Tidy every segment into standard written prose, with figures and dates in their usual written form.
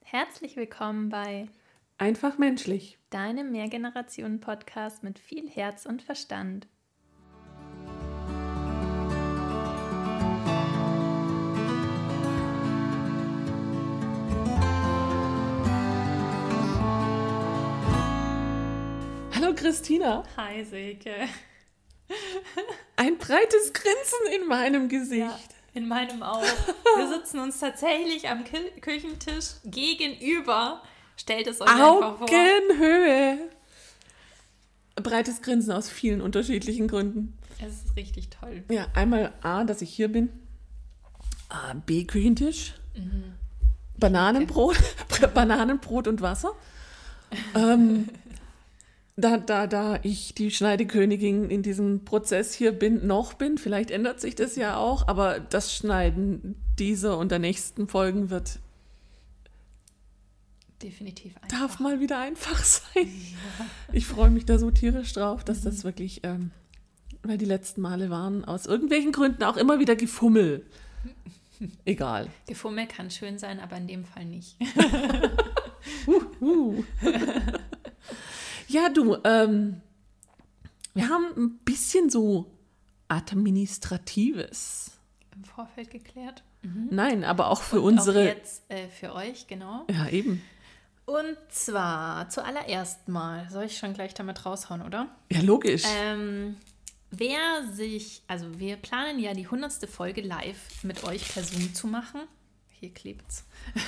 Herzlich willkommen bei Einfach menschlich. deinem Mehrgenerationen-Podcast mit viel Herz und Verstand. Hallo Christina. Hi Silke. Ein breites Grinsen in meinem Gesicht. Ja, in meinem auch. Wir sitzen uns tatsächlich am Küchentisch gegenüber. Stellt es euch einfach vor. Augenhöhe. Breites Grinsen aus vielen unterschiedlichen Gründen. Es ist richtig toll. Ja, einmal A, dass ich hier bin. A, B, Küchentisch. Bananenbrot. Bananenbrot und Wasser. Da ich die Schneidekönigin in diesem Prozess hier bin, vielleicht ändert sich das ja auch, aber das Schneiden dieser und der nächsten Folgen wird Definitiv einfach. darf mal wieder einfach sein. Ja. Ich freue mich da so tierisch drauf, dass das wirklich, weil die letzten Male waren aus irgendwelchen Gründen auch immer wieder Gefummel. Egal. Gefummel kann schön sein, aber in dem Fall nicht. Ja, du, wir haben ein bisschen so Administratives. Im Vorfeld geklärt. Nein, aber auch für und unsere... Auch jetzt für euch, genau. Ja, eben. Und zwar zuallererst mal, soll ich schon gleich damit raushauen, oder? Ja, logisch. Wir planen ja die 100. Folge live mit euch per Zoom zu machen. Hier klebt's.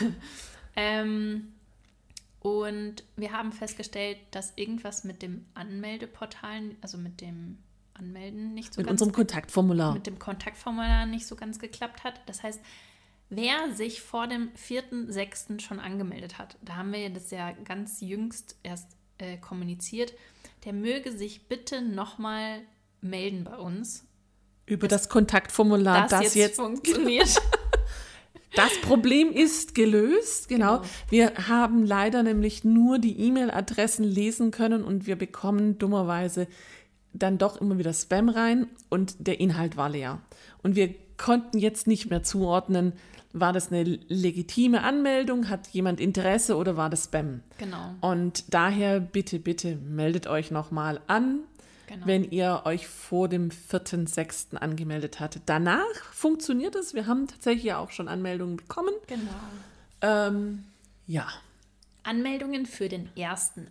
Und wir haben festgestellt, dass irgendwas mit dem Anmeldeportal, also mit dem Anmelden nicht so mit ganz... unserem Kontaktformular. Mit dem Kontaktformular nicht so ganz geklappt hat. Das heißt, wer sich vor dem 4.6. schon angemeldet hat, da haben wir das ja ganz jüngst erst kommuniziert, der möge sich bitte nochmal melden bei uns. Über das Kontaktformular, das jetzt funktioniert. Das Problem ist gelöst, genau. Wir haben leider nämlich nur die E-Mail-Adressen lesen können und wir bekommen dummerweise dann doch immer wieder Spam rein und der Inhalt war leer. Und wir konnten jetzt nicht mehr zuordnen, war das eine legitime Anmeldung, hat jemand Interesse oder war das Spam? Genau. Und daher bitte meldet euch nochmal an. Genau. Wenn ihr euch vor dem 4.6. angemeldet hattet. Danach funktioniert es. Wir haben tatsächlich auch schon Anmeldungen bekommen. Genau. Ja. Anmeldungen für den 1.8.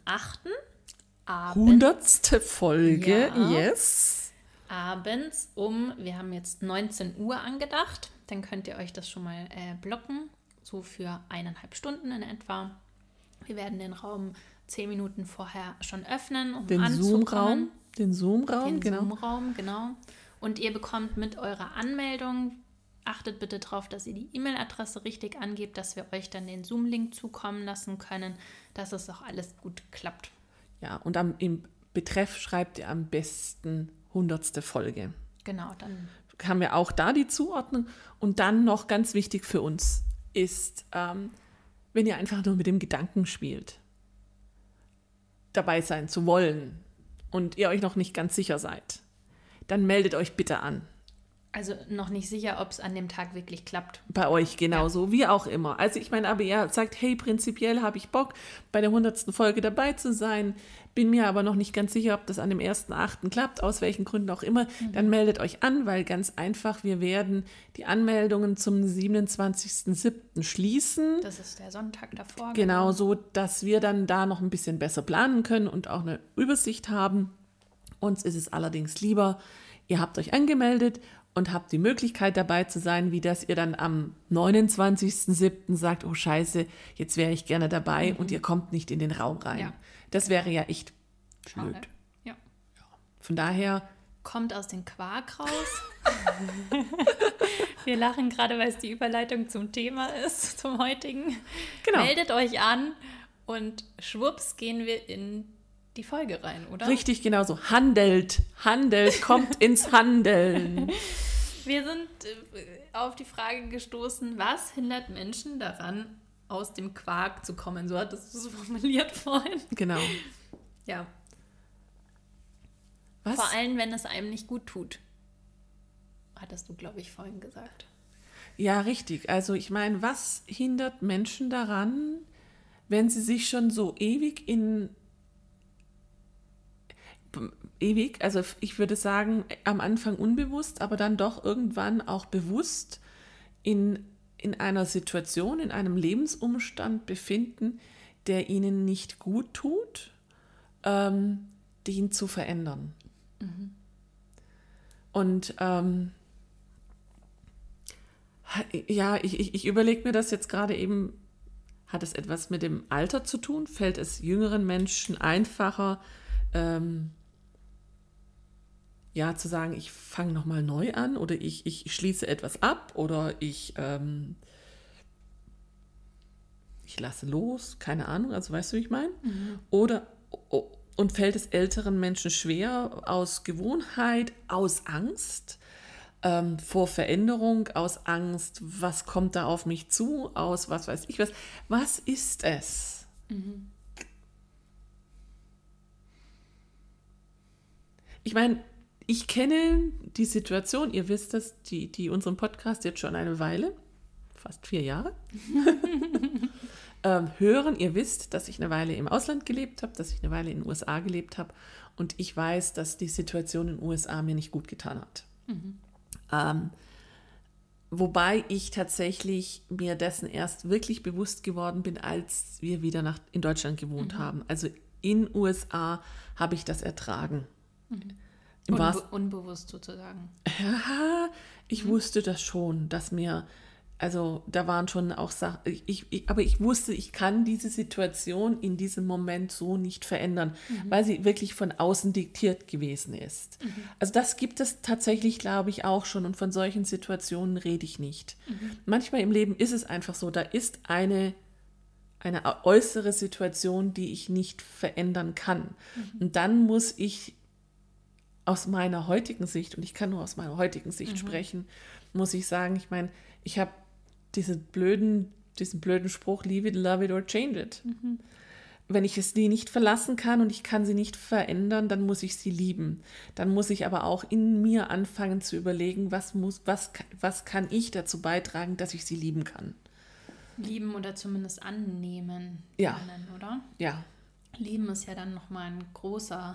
100. Folge, ja. Yes. Abends wir haben jetzt 19 Uhr angedacht. Dann könnt ihr euch das schon mal blocken. So für 1,5 Stunden in etwa. Wir werden den Raum 10 Minuten vorher schon öffnen, um den anzukommen. Den Zoom-Raum, genau. Zoom-Raum, genau. Und ihr bekommt mit eurer Anmeldung, achtet bitte darauf, dass ihr die E-Mail-Adresse richtig angebt, dass wir euch dann den Zoom-Link zukommen lassen können, dass es auch alles gut klappt. Ja, und im Betreff schreibt ihr am besten 100. Folge. Genau, dann haben wir auch da die Zuordnung. Und dann noch ganz wichtig für uns ist, wenn ihr einfach nur mit dem Gedanken spielt, dabei sein zu wollen, und ihr euch noch nicht ganz sicher seid, dann meldet euch bitte an. Also noch nicht sicher, ob es an dem Tag wirklich klappt. Bei euch genauso, ja. Wie auch immer. Also ich meine, aber ihr sagt, hey, prinzipiell habe ich Bock, bei der 100. Folge dabei zu sein, bin mir aber noch nicht ganz sicher, ob das an dem 1.8. klappt, aus welchen Gründen auch immer, dann meldet euch an, weil ganz einfach, wir werden die Anmeldungen zum 27.07. schließen. Das ist der Sonntag davor. Genau, so, dass wir dann da noch ein bisschen besser planen können und auch eine Übersicht haben. Uns ist es allerdings lieber, ihr habt euch angemeldet und habt die Möglichkeit dabei zu sein, wie dass ihr dann am 29.07. sagt, oh Scheiße, jetzt wäre ich gerne dabei und ihr kommt nicht in den Raum rein. Ja. Das wäre ja echt blöd. Schade. Ja. Von daher... Kommt aus dem Quark raus. Wir lachen gerade, weil es die Überleitung zum Thema ist, zum heutigen. Genau. Meldet euch an und schwupps gehen wir in die Folge rein, oder? Richtig, genau so. Handelt, kommt ins Handeln. Wir sind auf die Frage gestoßen, was hindert Menschen daran, aus dem Quark zu kommen? So hattest du es formuliert vorhin. Genau. Ja. Was? Vor allem, wenn es einem nicht gut tut. Hattest du, glaube ich, vorhin gesagt. Ja, richtig. Also ich meine, was hindert Menschen daran, wenn sie sich schon so also ich würde sagen, am Anfang unbewusst, aber dann doch irgendwann auch bewusst in einer Situation, in einem Lebensumstand befinden, der ihnen nicht gut tut, den zu verändern. Und ja, ich überlege mir das jetzt gerade eben, hat es etwas mit dem Alter zu tun? Fällt es jüngeren Menschen einfacher, ja, zu sagen, ich fange nochmal neu an oder ich schließe etwas ab oder ich lasse los, keine Ahnung, also weißt du, wie ich meine? Oder und fällt es älteren Menschen schwer aus Gewohnheit, aus Angst vor Veränderung, aus Angst, was kommt da auf mich zu, aus was weiß ich was. Was ist es? Ich meine, ich kenne die Situation, ihr wisst das, die unseren Podcast jetzt schon eine Weile, fast 4 Jahre, hören. Ihr wisst, dass ich eine Weile im Ausland gelebt habe, dass ich eine Weile in den USA gelebt habe und ich weiß, dass die Situation in den USA mir nicht gut getan hat. Wobei ich tatsächlich mir dessen erst wirklich bewusst geworden bin, als wir wieder in Deutschland gewohnt haben. Also in den USA habe ich das ertragen. Unbewusst sozusagen. Ja, ich wusste das schon, dass mir, also da waren schon auch Sachen, aber ich wusste, ich kann diese Situation in diesem Moment so nicht verändern, weil sie wirklich von außen diktiert gewesen ist. Also das gibt es tatsächlich, glaube ich, auch schon und von solchen Situationen rede ich nicht. Manchmal im Leben ist es einfach so, da ist eine äußere Situation, die ich nicht verändern kann. Und dann muss ich aus meiner heutigen Sicht, und ich kann nur aus meiner heutigen Sicht sprechen, muss ich sagen, ich meine, ich habe diesen blöden Spruch, leave it, love it or change it. Wenn ich die nicht verlassen kann und ich kann sie nicht verändern, dann muss ich sie lieben. Dann muss ich aber auch in mir anfangen zu überlegen, was kann ich dazu beitragen, dass ich sie lieben kann. Lieben oder zumindest annehmen können, oder? Ja. Lieben ist ja dann nochmal ein großer,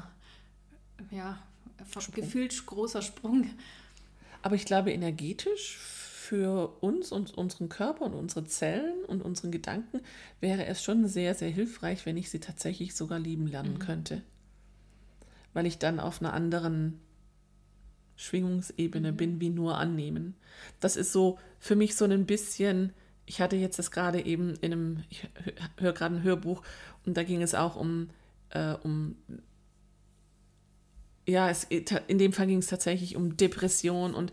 gefühlt großer Sprung. Aber ich glaube, energetisch für uns und unseren Körper und unsere Zellen und unseren Gedanken wäre es schon sehr, sehr hilfreich, wenn ich sie tatsächlich sogar lieben lernen könnte. Weil ich dann auf einer anderen Schwingungsebene bin, wie nur annehmen. Das ist so für mich so ein bisschen, ich hatte jetzt das gerade eben ich höre gerade ein Hörbuch und da ging es auch in dem Fall ging es tatsächlich um Depression und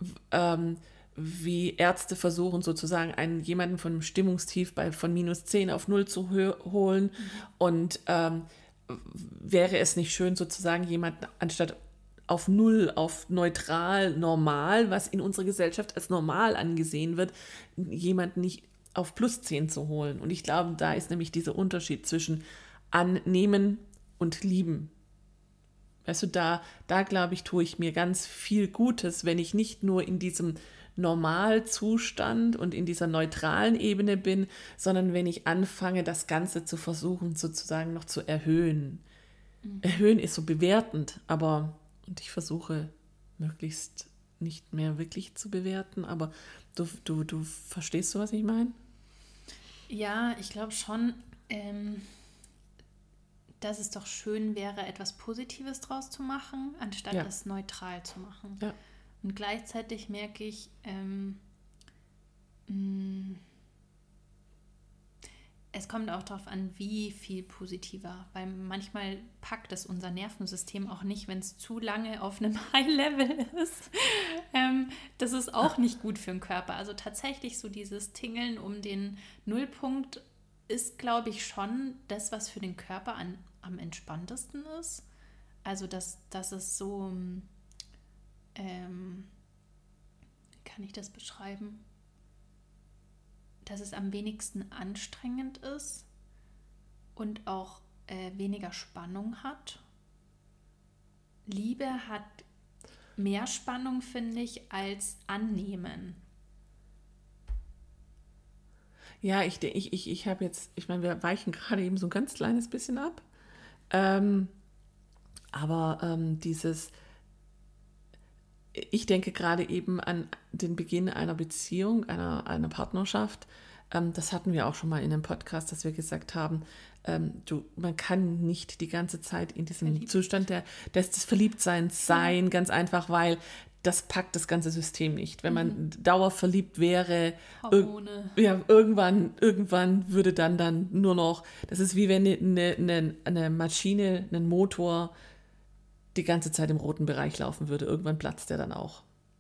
wie Ärzte versuchen sozusagen jemanden von einem Stimmungstief von -10 auf 0 zu holen und wäre es nicht schön sozusagen jemanden anstatt auf 0, auf neutral, normal, was in unserer Gesellschaft als normal angesehen wird, jemanden nicht auf +10 zu holen. Und ich glaube, da ist nämlich dieser Unterschied zwischen annehmen und lieben. Weißt du, da glaube ich, tue ich mir ganz viel Gutes, wenn ich nicht nur in diesem Normalzustand und in dieser neutralen Ebene bin, sondern wenn ich anfange, das Ganze zu versuchen, sozusagen noch zu erhöhen. Erhöhen ist so bewertend, und ich versuche möglichst nicht mehr wirklich zu bewerten, aber du verstehst so, was ich meine? Ja, ich glaube schon, dass es doch schön wäre, etwas Positives draus zu machen, anstatt es neutral zu machen. Ja. Und gleichzeitig merke ich, es kommt auch darauf an, wie viel positiver, weil manchmal packt es unser Nervensystem auch nicht, wenn es zu lange auf einem High-Level ist. Das ist auch nicht gut für den Körper. Also tatsächlich so dieses Tingeln um den Nullpunkt ist, glaube ich, schon das, was für den Körper am entspanntesten ist. Also dass es so, wie kann ich das beschreiben? Dass es am wenigsten anstrengend ist und auch weniger Spannung hat. Liebe hat mehr Spannung, finde ich, als Annehmen. Ja, ich habe jetzt, ich meine, wir weichen gerade eben so ein ganz kleines bisschen ab. Aber ich denke gerade eben an den Beginn einer Beziehung, einer Partnerschaft. Das hatten wir auch schon mal in einem Podcast, dass wir gesagt haben, man kann nicht die ganze Zeit in diesem Zustand des Verliebtseins sein, ganz einfach, weil das packt das ganze System nicht. Wenn man dauerverliebt wäre, irgendwann würde dann nur noch, das ist wie wenn eine Maschine, ein Motor die ganze Zeit im roten Bereich laufen würde. Irgendwann platzt der dann auch.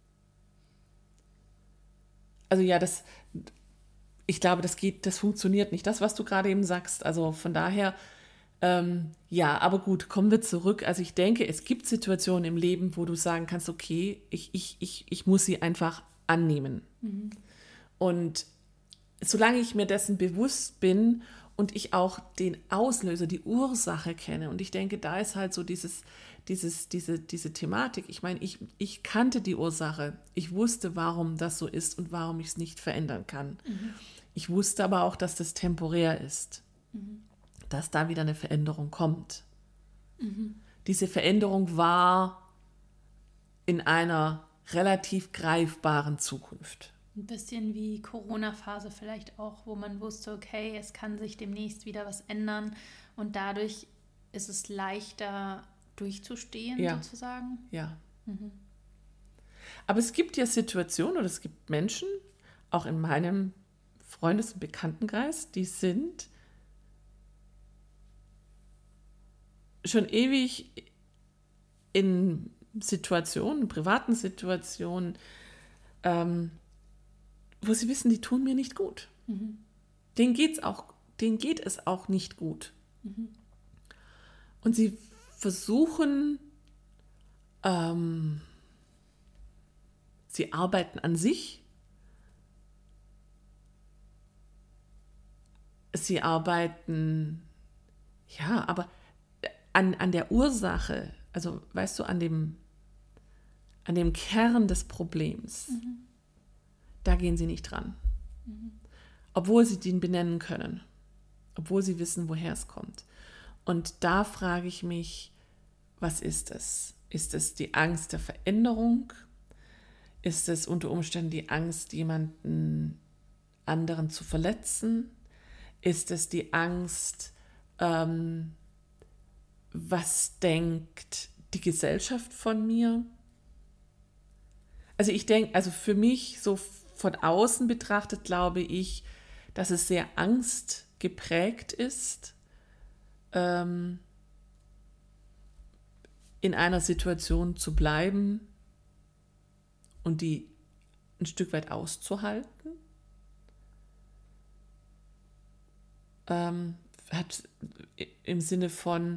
Also ja, ich glaube, das funktioniert nicht. Das, was du gerade eben sagst. Also von daher, ja, aber gut, kommen wir zurück. Also ich denke, es gibt Situationen im Leben, wo du sagen kannst, okay, ich muss sie einfach annehmen. Und solange ich mir dessen bewusst bin und ich auch den Auslöser, die Ursache kenne, und ich denke, da ist halt so diese Thematik. Ich meine, ich kannte die Ursache. Ich wusste, warum das so ist und warum ich es nicht verändern kann. Ich wusste aber auch, dass das temporär ist. Dass da wieder eine Veränderung kommt. Diese Veränderung war in einer relativ greifbaren Zukunft. Ein bisschen wie Corona-Phase vielleicht auch, wo man wusste, okay, es kann sich demnächst wieder was ändern und dadurch ist es leichter durchzustehen, sozusagen. Ja. Aber es gibt ja Situationen oder es gibt Menschen, auch in meinem Freundes- und Bekanntenkreis, die sind schon ewig in Situationen, privaten Situationen, wo sie wissen, die tun mir nicht gut. Denen geht es auch nicht gut. Und sie versuchen, sie arbeiten an sich, sie arbeiten, ja, aber an der Ursache, also weißt du, an dem Kern des Problems, da gehen sie nicht dran. Obwohl sie den benennen können, obwohl sie wissen, woher es kommt. Und da frage ich mich, was ist es? Ist es die Angst der Veränderung? Ist es unter Umständen die Angst, jemanden anderen zu verletzen? Ist es die Angst, was denkt die Gesellschaft von mir? Also ich denke, also für mich so von außen betrachtet, glaube ich, dass es sehr angstgeprägt ist, in einer Situation zu bleiben und die ein Stück weit auszuhalten. Hat im Sinne von,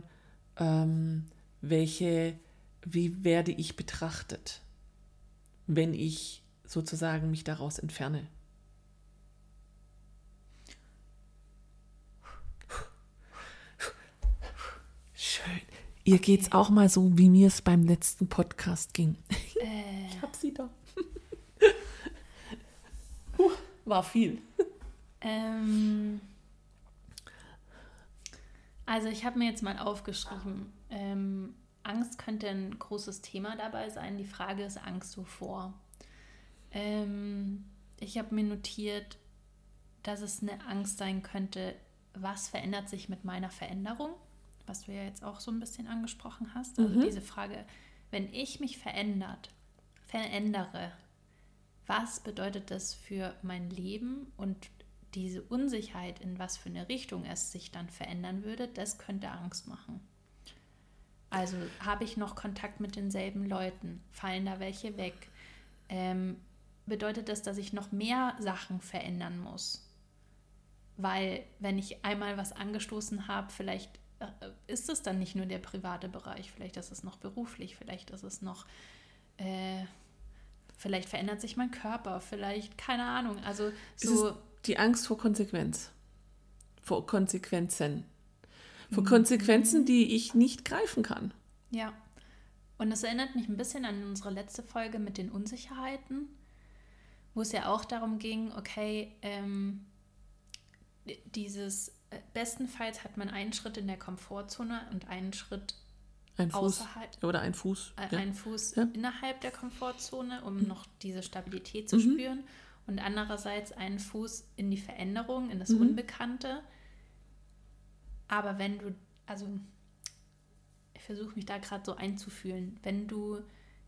wie werde ich betrachtet, wenn ich sozusagen mich daraus entferne. Schön. Ihr geht's auch mal so, wie mir es beim letzten Podcast ging. Ich hab sie da. War viel. Also ich habe mir jetzt mal aufgeschrieben, Angst könnte ein großes Thema dabei sein. Die Frage ist, Angst wovor? Ich habe mir notiert, dass es eine Angst sein könnte, was verändert sich mit meiner Veränderung? Was du ja jetzt auch so ein bisschen angesprochen hast. Also diese Frage, wenn ich mich verändere, was bedeutet das für mein Leben? Und diese Unsicherheit, in was für eine Richtung es sich dann verändern würde, das könnte Angst machen. Also habe ich noch Kontakt mit denselben Leuten? Fallen da welche weg? Bedeutet das, dass ich noch mehr Sachen verändern muss? Weil wenn ich einmal was angestoßen habe, vielleicht ist es dann nicht nur der private Bereich, vielleicht ist es noch beruflich, vielleicht ist es noch, vielleicht verändert sich mein Körper, vielleicht, keine Ahnung. Also so die Angst vor Konsequenz. Vor Konsequenzen. Vor Konsequenzen, die ich nicht greifen kann. Ja. Und das erinnert mich ein bisschen an unsere letzte Folge mit den Unsicherheiten, wo es ja auch darum ging, okay, bestenfalls hat man einen Schritt in der Komfortzone und einen Schritt Ein Fuß außerhalb. oder ein Fuß. Einen Fuß innerhalb der Komfortzone, um noch diese Stabilität zu spüren. Und andererseits einen Fuß in die Veränderung, in das Unbekannte. Aber wenn du, also ich versuche mich da gerade so einzufühlen, wenn du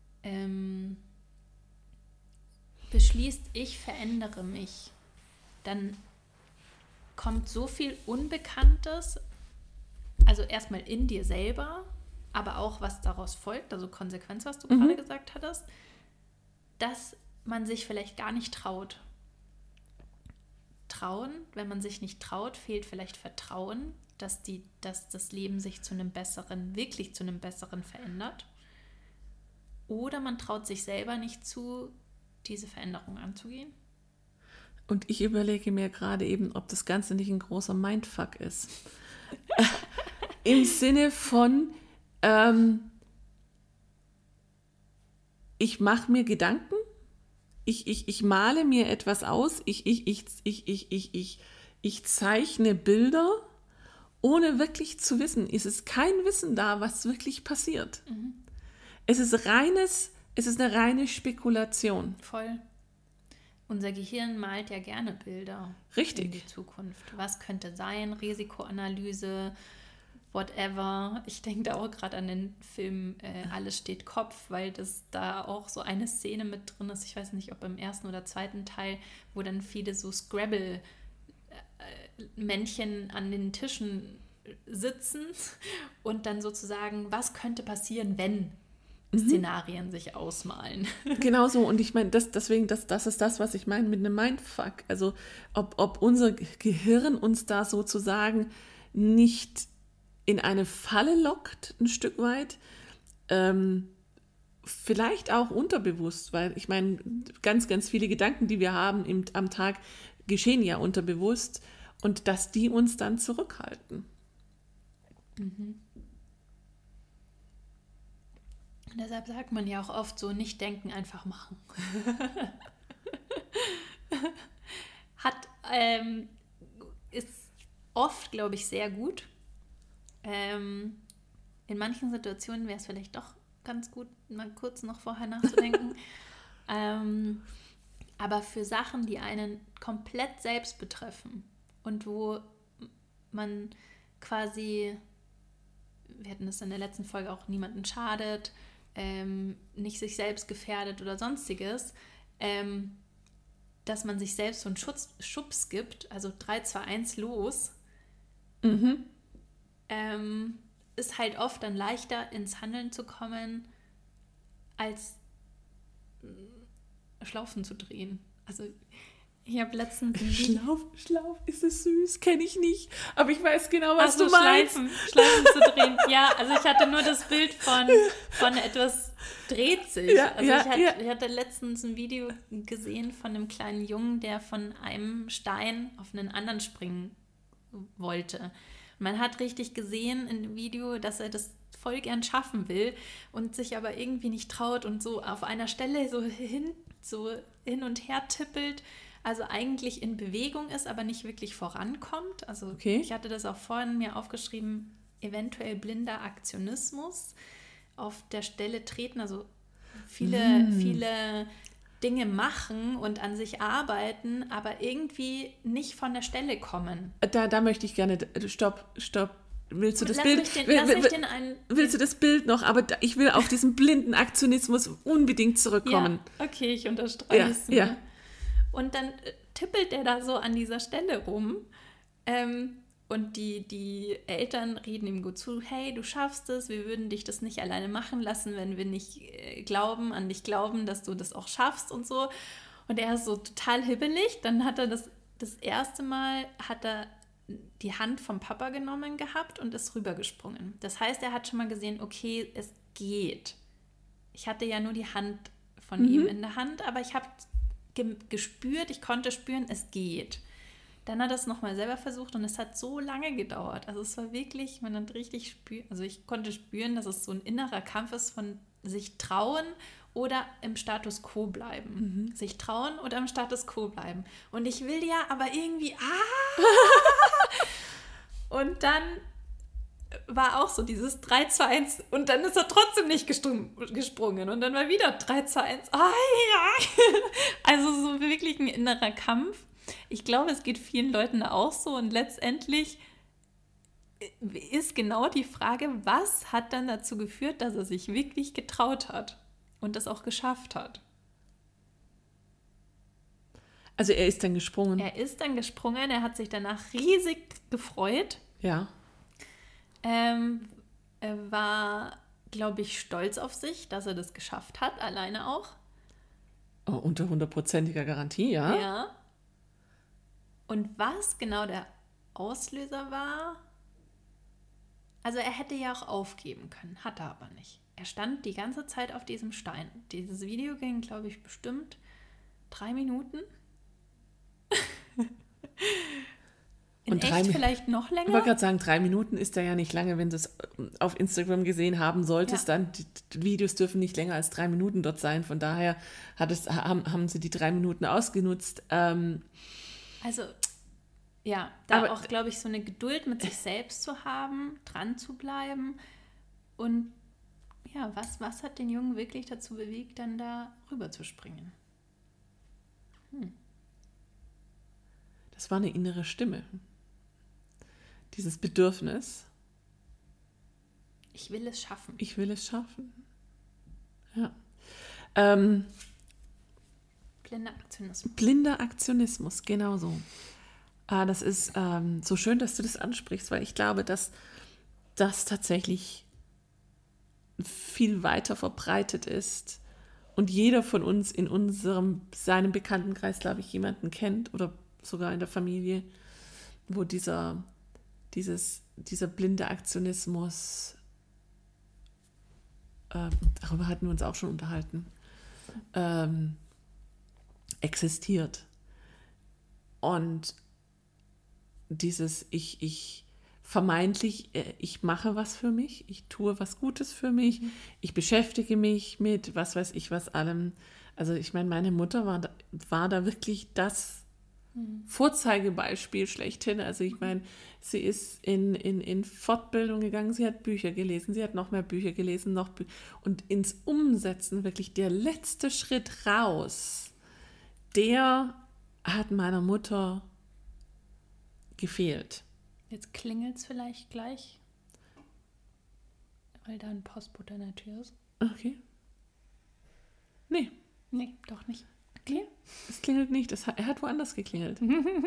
beschließt, ich verändere mich, dann kommt so viel Unbekanntes, also erstmal in dir selber, aber auch was daraus folgt, also Konsequenz, was du gerade gesagt hattest, dass man sich vielleicht gar nicht traut. Trauen, wenn man sich nicht traut, fehlt vielleicht Vertrauen, dass das Leben sich wirklich zu einem Besseren verändert. Oder man traut sich selber nicht zu, diese Veränderung anzugehen. Und ich überlege mir gerade eben, ob das Ganze nicht ein großer Mindfuck ist. Im Sinne von, ich mache mir Gedanken, ich male mir etwas aus, ich zeichne Bilder, ohne wirklich zu wissen. Es ist kein Wissen da, was wirklich passiert. Es ist eine reine Spekulation. Voll. Unser Gehirn malt ja gerne Bilder in die Zukunft. Was könnte sein? Risikoanalyse, whatever. Ich denke da auch gerade an den Film Alles steht Kopf, weil das da auch so eine Szene mit drin ist. Ich weiß nicht, ob im ersten oder zweiten Teil, wo dann viele so Scrabble-Männchen an den Tischen sitzen und dann sozusagen, was könnte passieren, wenn Szenarien sich ausmalen. Genau so. Und ich meine, das ist das, was ich meine mit einem Mindfuck. Also ob unser Gehirn uns da sozusagen nicht in eine Falle lockt, ein Stück weit. Vielleicht auch unterbewusst, weil ich meine, ganz, ganz viele Gedanken, die wir haben am Tag, geschehen ja unterbewusst und dass die uns dann zurückhalten. Und deshalb sagt man ja auch oft so, nicht denken, einfach machen. Ist oft, glaube ich, sehr gut. In manchen Situationen wäre es vielleicht doch ganz gut, mal kurz noch vorher nachzudenken. Aber für Sachen, die einen komplett selbst betreffen und wo man quasi, wir hatten das in der letzten Folge auch, niemanden schadet, nicht sich selbst gefährdet oder sonstiges, dass man sich selbst so einen Schubs gibt, also 3, 2, 1, los, ist halt oft dann leichter ins Handeln zu kommen, als Schlaufen zu drehen. Also ich habe letztens... Schlauf, ist es süß, kenne ich nicht. Aber ich weiß genau, was du meinst. Schleifen zu drehen. Ja, also ich hatte nur das Bild von etwas dreht sich. Ja, also ja, ich hatte letztens ein Video gesehen von einem kleinen Jungen, der von einem Stein auf einen anderen springen wollte. Man hat richtig gesehen in dem Video, dass er das voll gern schaffen will und sich aber irgendwie nicht traut und so auf einer Stelle so hin und her tippelt. Also eigentlich in Bewegung ist, aber nicht wirklich vorankommt. Also Ich hatte das auch vorhin mir aufgeschrieben, eventuell blinder Aktionismus, auf der Stelle treten, also viele Dinge machen und an sich arbeiten, aber irgendwie nicht von der Stelle kommen. Da möchte ich gerne, stopp. Willst du das Bild? Willst du das Bild noch? Aber ich will auf diesen blinden Aktionismus unbedingt zurückkommen. Ja, okay, ich unterstreiche es. Ja. Und dann tippelt er da so an dieser Stelle rum und die Eltern reden ihm gut zu, hey, du schaffst es, wir würden dich das nicht alleine machen lassen, wenn wir nicht an dich glauben, dass du das auch schaffst und so. Und er ist so total hibbelig. Dann hat er das erste Mal die Hand vom Papa genommen gehabt und ist rübergesprungen. Das heißt, er hat schon mal gesehen, okay, es geht. Ich hatte ja nur die Hand von ihm in der Hand, aber ich habe gespürt, ich konnte spüren, es geht. Dann hat er es nochmal selber versucht und es hat so lange gedauert. Also es war wirklich, man hat richtig ich konnte spüren, dass es so ein innerer Kampf ist von sich trauen, oder im Status quo bleiben. Sich trauen oder im Status quo bleiben. Und ich will ja aber irgendwie, Und dann war auch so dieses 3, 2, 1 und dann ist er trotzdem nicht gesprungen und dann war wieder 3, 2, 1. Also so wirklich ein innerer Kampf. Ich glaube, es geht vielen Leuten auch so und letztendlich ist genau die Frage, was hat dann dazu geführt, dass er sich wirklich getraut hat und das auch geschafft hat. Also er ist dann gesprungen. Er ist dann gesprungen, er hat sich danach riesig gefreut. Ja. Er war, glaube ich, stolz auf sich, dass er das geschafft hat, alleine auch. Oh, unter 100%iger Garantie, ja? Ja. Und was genau der Auslöser war, also er hätte ja auch aufgeben können, hat er aber nicht. Er stand die ganze Zeit auf diesem Stein. Dieses Video ging, glaube ich, bestimmt 3 Minuten. Und echt vielleicht noch länger? Ich wollte gerade sagen, 3 Minuten ist ja nicht lange, wenn du es auf Instagram gesehen haben solltest, dann die Videos dürfen nicht länger als 3 Minuten dort sein. Von daher haben sie die 3 Minuten ausgenutzt. Also, ja, da auch, glaube ich, so eine Geduld mit sich selbst zu haben, dran zu bleiben. Und ja, was hat den Jungen wirklich dazu bewegt, dann da rüber zu springen? Das war eine innere Stimme. Dieses Bedürfnis. Ich will es schaffen. Ich will es schaffen. Ja. Blinder Aktionismus. Blinder Aktionismus, genau so. Das ist so schön, dass du das ansprichst, weil ich glaube, dass das tatsächlich viel weiter verbreitet ist und jeder von uns in seinem Bekanntenkreis, glaube ich, jemanden kennt oder sogar in der Familie, wo dieser blinde Aktionismus, darüber hatten wir uns auch schon unterhalten, existiert. Und dieses ich mache was für mich, ich tue was Gutes für mich, ich beschäftige mich mit was weiß ich was allem. Also ich meine, meine Mutter war da wirklich das Vorzeigebeispiel schlechthin. Also ich meine, sie ist in Fortbildung gegangen, sie hat Bücher gelesen, sie hat noch mehr Bücher gelesen, und ins Umsetzen, wirklich der letzte Schritt raus, der hat meiner Mutter gefehlt. Jetzt klingelt es vielleicht gleich, weil da ein Postbote an der Tür ist. Okay. Nee, doch nicht. Okay. Es klingelt nicht. Er hat woanders geklingelt.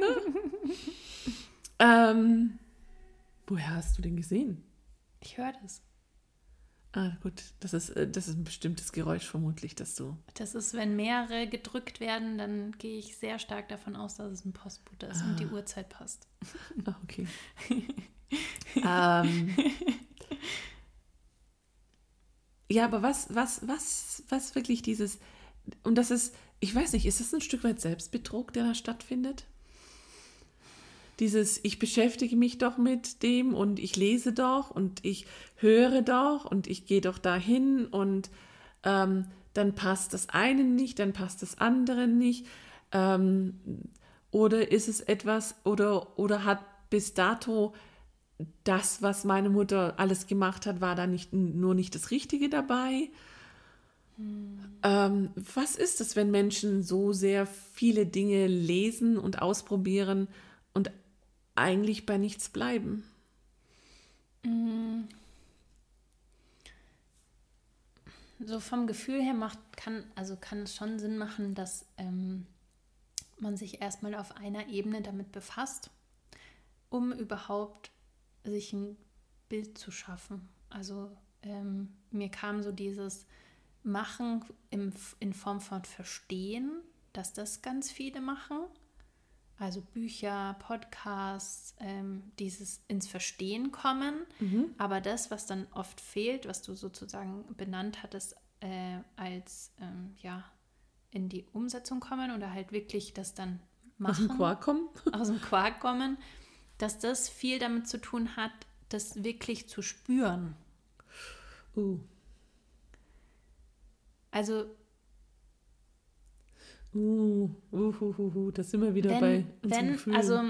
Woher hast du den gesehen? Ich höre das. Ah, gut. Das ist ein bestimmtes Geräusch vermutlich, dass du... Das ist, wenn mehrere gedrückt werden, dann gehe ich sehr stark davon aus, dass es ein Postbote ist und die Uhrzeit passt. Ah, okay. Ja, aber was wirklich dieses... Und das ist, ich weiß nicht, ist das ein Stück weit Selbstbetrug, der da stattfindet? Dieses, ich beschäftige mich doch mit dem und ich lese doch und ich höre doch und ich gehe doch dahin und dann passt das eine nicht, dann passt das andere nicht. Oder ist es etwas, oder hat bis dato das, was meine Mutter alles gemacht hat, war da nur nicht das Richtige dabei? Was ist es, wenn Menschen so sehr viele Dinge lesen und ausprobieren und eigentlich bei nichts bleiben? So vom Gefühl her kann es schon Sinn machen, dass man sich erstmal auf einer Ebene damit befasst, um überhaupt sich ein Bild zu schaffen. Also mir kam so dieses Machen in Form von Verstehen, dass das ganz viele machen. Also Bücher, Podcasts, dieses ins Verstehen kommen. Aber das, was dann oft fehlt, was du sozusagen benannt hattest, als in die Umsetzung kommen oder halt wirklich das dann machen. Aus dem Quark kommen. Dass das viel damit zu tun hat, das wirklich zu spüren. Also Da sind wir wieder bei unseren Gefühlen. Also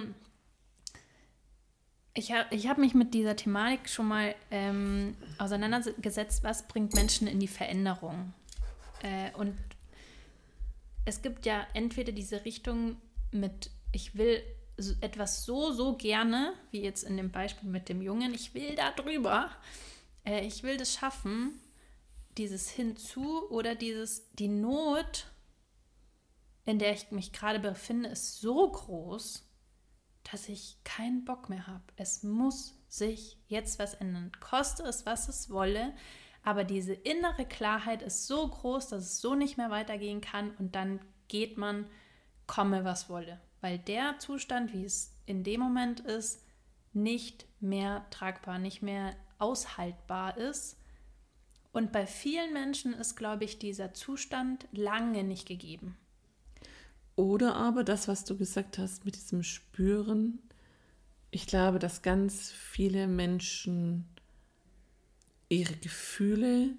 ich hab mich mit dieser Thematik schon mal auseinandergesetzt, was bringt Menschen in die Veränderung. Und es gibt ja entweder diese Richtung mit, ich will etwas so gerne, wie jetzt in dem Beispiel mit dem Jungen, ich will da drüber, ich will das schaffen, dieses Hinzu oder die Not, in der ich mich gerade befinde, ist so groß, dass ich keinen Bock mehr habe. Es muss sich jetzt was ändern. Koste es, was es wolle, aber diese innere Klarheit ist so groß, dass es so nicht mehr weitergehen kann und dann geht man, komme was wolle. Weil der Zustand, wie es in dem Moment ist, nicht mehr tragbar, nicht mehr aushaltbar ist. Und bei vielen Menschen ist, glaube ich, dieser Zustand lange nicht gegeben. Oder aber das, was du gesagt hast mit diesem Spüren. Ich glaube, dass ganz viele Menschen ihre Gefühle,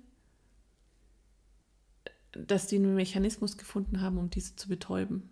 dass die einen Mechanismus gefunden haben, um diese zu betäuben.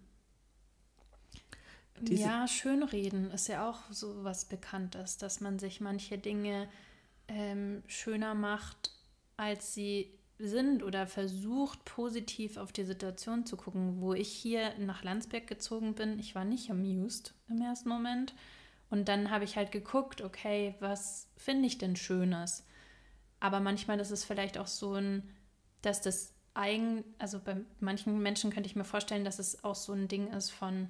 Ja, Schönreden ist ja auch so was Bekanntes, dass man sich manche Dinge schöner macht, als sie sind oder versucht, positiv auf die Situation zu gucken. Wo ich hier nach Landsberg gezogen bin, ich war nicht amused im ersten Moment. Und dann habe ich halt geguckt, okay, was finde ich denn Schönes? Aber manchmal ist es vielleicht auch so dass das also bei manchen Menschen könnte ich mir vorstellen, dass es auch so ein Ding ist von,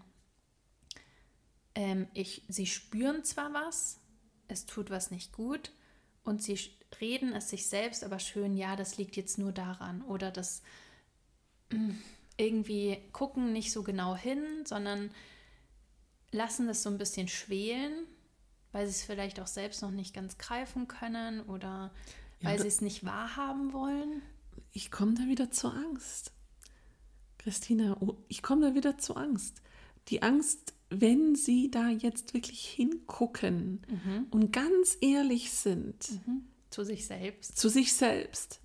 sie spüren zwar was, es tut was nicht gut und sie reden es sich selbst aber schön, ja, das liegt jetzt nur daran oder das irgendwie gucken nicht so genau hin, sondern lassen das so ein bisschen schwelen, weil sie es vielleicht auch selbst noch nicht ganz greifen können oder weil sie es nicht wahrhaben wollen. Ich komme da wieder zur Angst. Christina, ich komme da wieder zur Angst. Die Angst, wenn sie da jetzt wirklich hingucken und ganz ehrlich sind. Zu sich selbst. Zu sich selbst.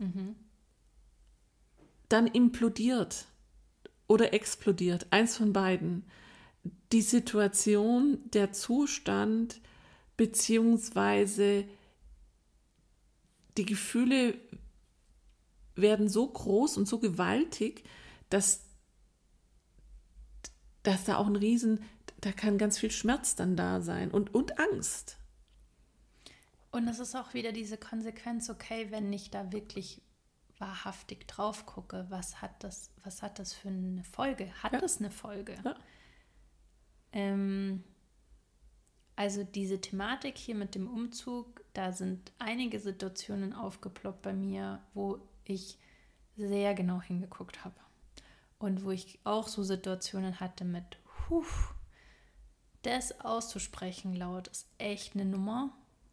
Dann implodiert oder explodiert, eins von beiden, die Situation, der Zustand, beziehungsweise die Gefühle werden so groß und so gewaltig, dass da auch da kann ganz viel Schmerz dann da sein und Angst. Und es ist auch wieder diese Konsequenz, okay, wenn ich da wirklich wahrhaftig drauf gucke, was hat das für eine Folge? Hat das eine Folge? Ja. Also diese Thematik hier mit dem Umzug, da sind einige Situationen aufgeploppt bei mir, wo ich sehr genau hingeguckt habe. Und wo ich auch so Situationen hatte mit, das auszusprechen laut ist echt eine Nummer.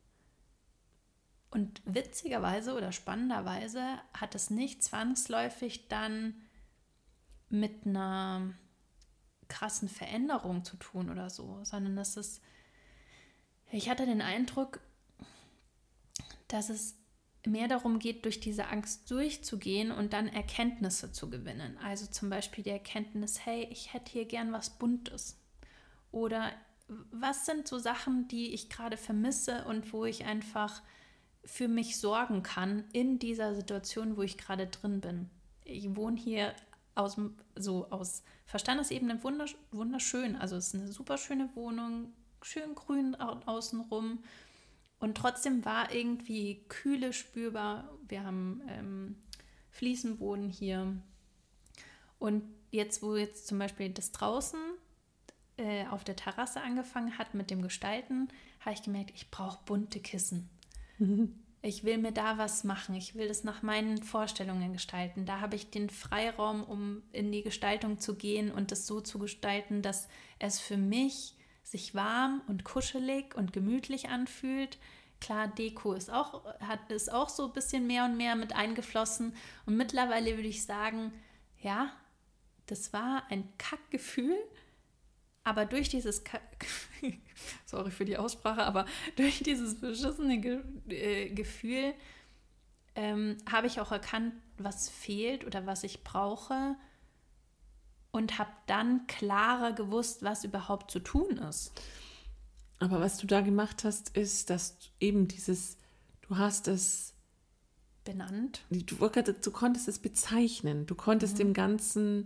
Und witzigerweise oder spannenderweise hat es nicht zwangsläufig dann mit einer krassen Veränderung zu tun oder so, sondern ich hatte den Eindruck, dass es mehr darum geht, durch diese Angst durchzugehen und dann Erkenntnisse zu gewinnen. Also zum Beispiel die Erkenntnis, hey, ich hätte hier gern was Buntes. Oder was sind so Sachen, die ich gerade vermisse und wo ich einfach für mich sorgen kann in dieser Situation, wo ich gerade drin bin. Ich wohne hier aus Verstandesebene wunderschön. Also es ist eine super schöne Wohnung, schön grün außenrum. Und trotzdem war irgendwie Kühle spürbar. Wir haben Fliesenboden hier. Und wo jetzt zum Beispiel das draußen auf der Terrasse angefangen hat mit dem Gestalten, habe ich gemerkt, ich brauche bunte Kissen. Ich will mir da was machen. Ich will das nach meinen Vorstellungen gestalten. Da habe ich den Freiraum, um in die Gestaltung zu gehen und das so zu gestalten, dass es für mich sich warm und kuschelig und gemütlich anfühlt. Klar, Deko ist auch so ein bisschen mehr und mehr mit eingeflossen. Und mittlerweile würde ich sagen, ja, das war ein Kackgefühl, aber durch dieses sorry für die Aussprache, aber durch dieses beschissene Gefühl habe ich auch erkannt, was fehlt oder was ich brauche, und habe dann klarer gewusst, was überhaupt zu tun ist. Aber was du da gemacht hast, ist, dass eben du hast es benannt. Du konntest es bezeichnen. Du konntest dem Ganzen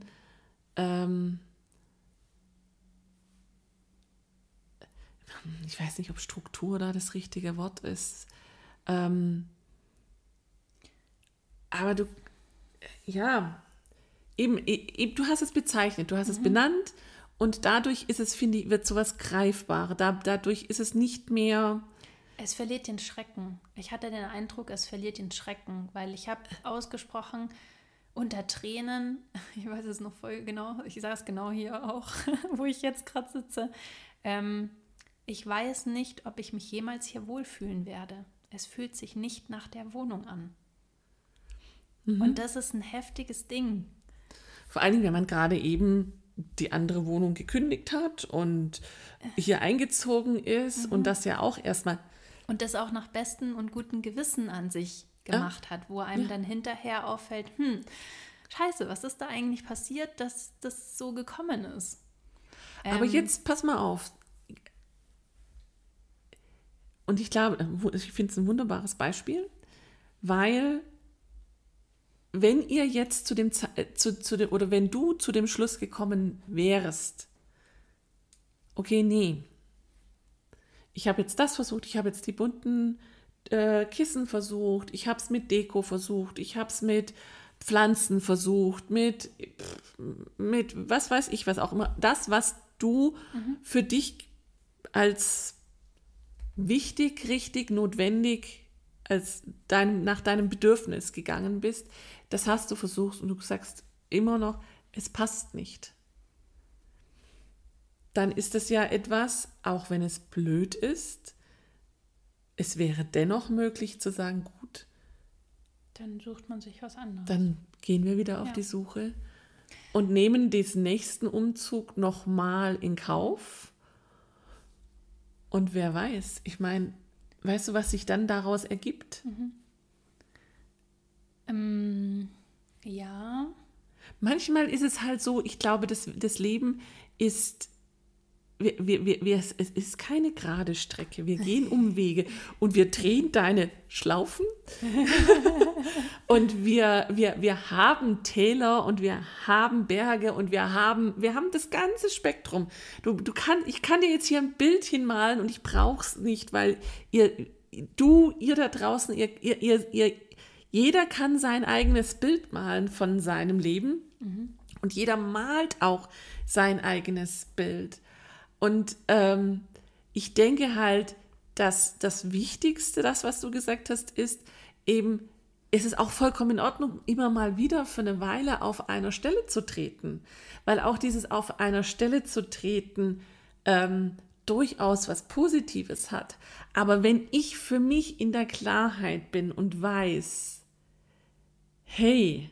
ich weiß nicht, ob Struktur da das richtige Wort ist. Aber du hast es bezeichnet, du hast es benannt und dadurch ist es, finde ich, wird sowas greifbarer. Dadurch ist es nicht mehr... Es verliert den Schrecken. Ich hatte den Eindruck, es verliert den Schrecken, weil ich habe ausgesprochen unter Tränen, ich weiß es noch voll genau, ich sage es genau hier auch, wo ich jetzt gerade sitze, ich weiß nicht, ob ich mich jemals hier wohlfühlen werde. Es fühlt sich nicht nach der Wohnung an. Und das ist ein heftiges Ding. Vor allen Dingen, wenn man gerade eben die andere Wohnung gekündigt hat und hier eingezogen ist und das ja auch erstmal... Und das auch nach bestem und gutem Gewissen an sich gemacht hat, wo einem dann hinterher auffällt, scheiße, was ist da eigentlich passiert, dass das so gekommen ist? Aber jetzt pass mal auf. Und ich glaube, ich finde es ein wunderbares Beispiel, weil wenn ihr jetzt wenn du zu dem Schluss gekommen wärst, okay, nee, ich habe jetzt das versucht, ich habe jetzt die bunten Kissen versucht, ich habe es mit Deko versucht, ich habe es mit Pflanzen versucht, mit was weiß ich, was auch immer. Das, was du für dich als wichtig, richtig, notwendig, nach deinem Bedürfnis gegangen bist, das hast du versucht und du sagst immer noch, es passt nicht. Dann ist es ja etwas, auch wenn es blöd ist, es wäre dennoch möglich zu sagen, gut. Dann sucht man sich was anderes. Dann gehen wir wieder auf die Suche und nehmen diesen nächsten Umzug nochmal in Kauf. Und wer weiß, ich meine, weißt du, was sich dann daraus ergibt? Ja. Manchmal ist es halt so, ich glaube, das Leben ist... es ist keine gerade Strecke. Wir gehen Umwege und wir drehen deine Schlaufen und wir haben Täler und wir haben Berge und wir haben das ganze Spektrum. Ich kann dir jetzt hier ein Bild hinmalen und ich brauche es nicht, weil ihr da draußen, jeder kann sein eigenes Bild malen von seinem Leben und jeder malt auch sein eigenes Bild. Und ich denke halt, dass das Wichtigste, das, was du gesagt hast, ist eben, es ist auch vollkommen in Ordnung, immer mal wieder für eine Weile auf einer Stelle zu treten. Weil auch dieses auf einer Stelle zu treten durchaus was Positives hat. Aber wenn ich für mich in der Klarheit bin und weiß, hey,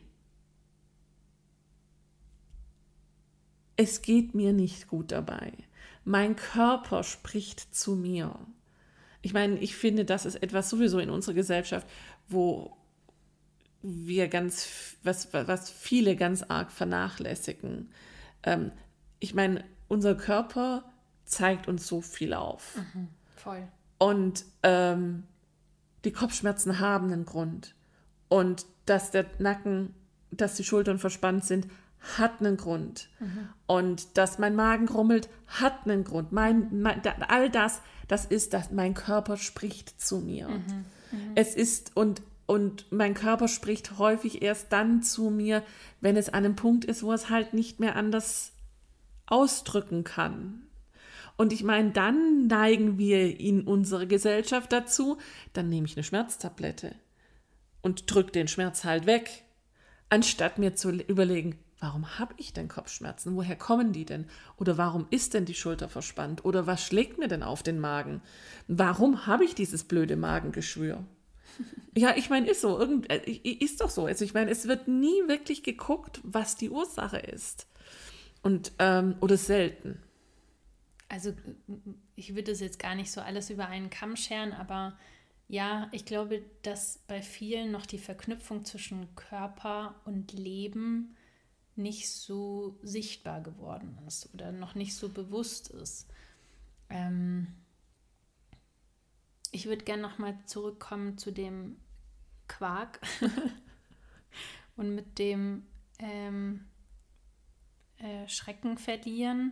es geht mir nicht gut dabei. Mein Körper spricht zu mir. Ich meine, ich finde, das ist etwas sowieso in unserer Gesellschaft, wo wir was viele ganz arg vernachlässigen. Ich meine, unser Körper zeigt uns so viel auf. Voll. Und die Kopfschmerzen haben einen Grund. Und dass die Schultern verspannt sind, hat einen Grund. Und dass mein Magen grummelt, hat einen Grund. All das ist, dass mein Körper spricht zu mir. Es ist, und mein Körper spricht häufig erst dann zu mir, wenn es an einem Punkt ist, wo es halt nicht mehr anders ausdrücken kann. Und ich meine, dann neigen wir in unserer Gesellschaft dazu, dann nehme ich eine Schmerztablette und drücke den Schmerz halt weg, anstatt mir zu überlegen, warum habe ich denn Kopfschmerzen? Woher kommen die denn? Oder warum ist denn die Schulter verspannt? Oder was schlägt mir denn auf den Magen? Warum habe ich dieses blöde Magengeschwür? Ja, ich meine, ist so. Ist doch so. Also ich meine, es wird nie wirklich geguckt, was die Ursache ist. Oder selten. Also ich würde das jetzt gar nicht so alles über einen Kamm scheren, aber ja, ich glaube, dass bei vielen noch die Verknüpfung zwischen Körper und Leben nicht so sichtbar geworden ist oder noch nicht so bewusst ist. Ich würde gerne nochmal zurückkommen zu dem Quark und mit dem Schrecken verlieren,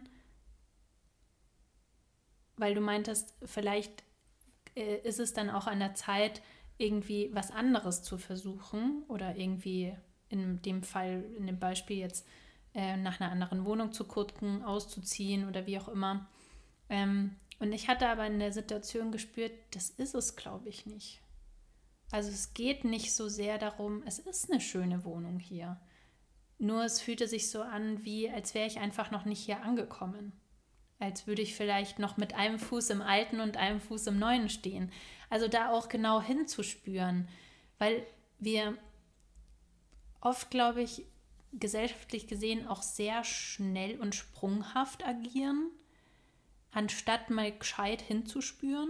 weil du meintest, vielleicht ist es dann auch an der Zeit, irgendwie was anderes zu versuchen oder irgendwie in dem Fall, in dem Beispiel jetzt nach einer anderen Wohnung zu gucken, auszuziehen oder wie auch immer. Und ich hatte aber in der Situation gespürt, das ist es, glaube ich, nicht. Also es geht nicht so sehr darum, es ist eine schöne Wohnung hier. Nur es fühlte sich so an, wie als wäre ich einfach noch nicht hier angekommen. Als würde ich vielleicht noch mit einem Fuß im Alten und einem Fuß im Neuen stehen. Also da auch genau hinzuspüren, weil wir oft, glaube ich, gesellschaftlich gesehen auch sehr schnell und sprunghaft agieren, anstatt mal gescheit hinzuspüren.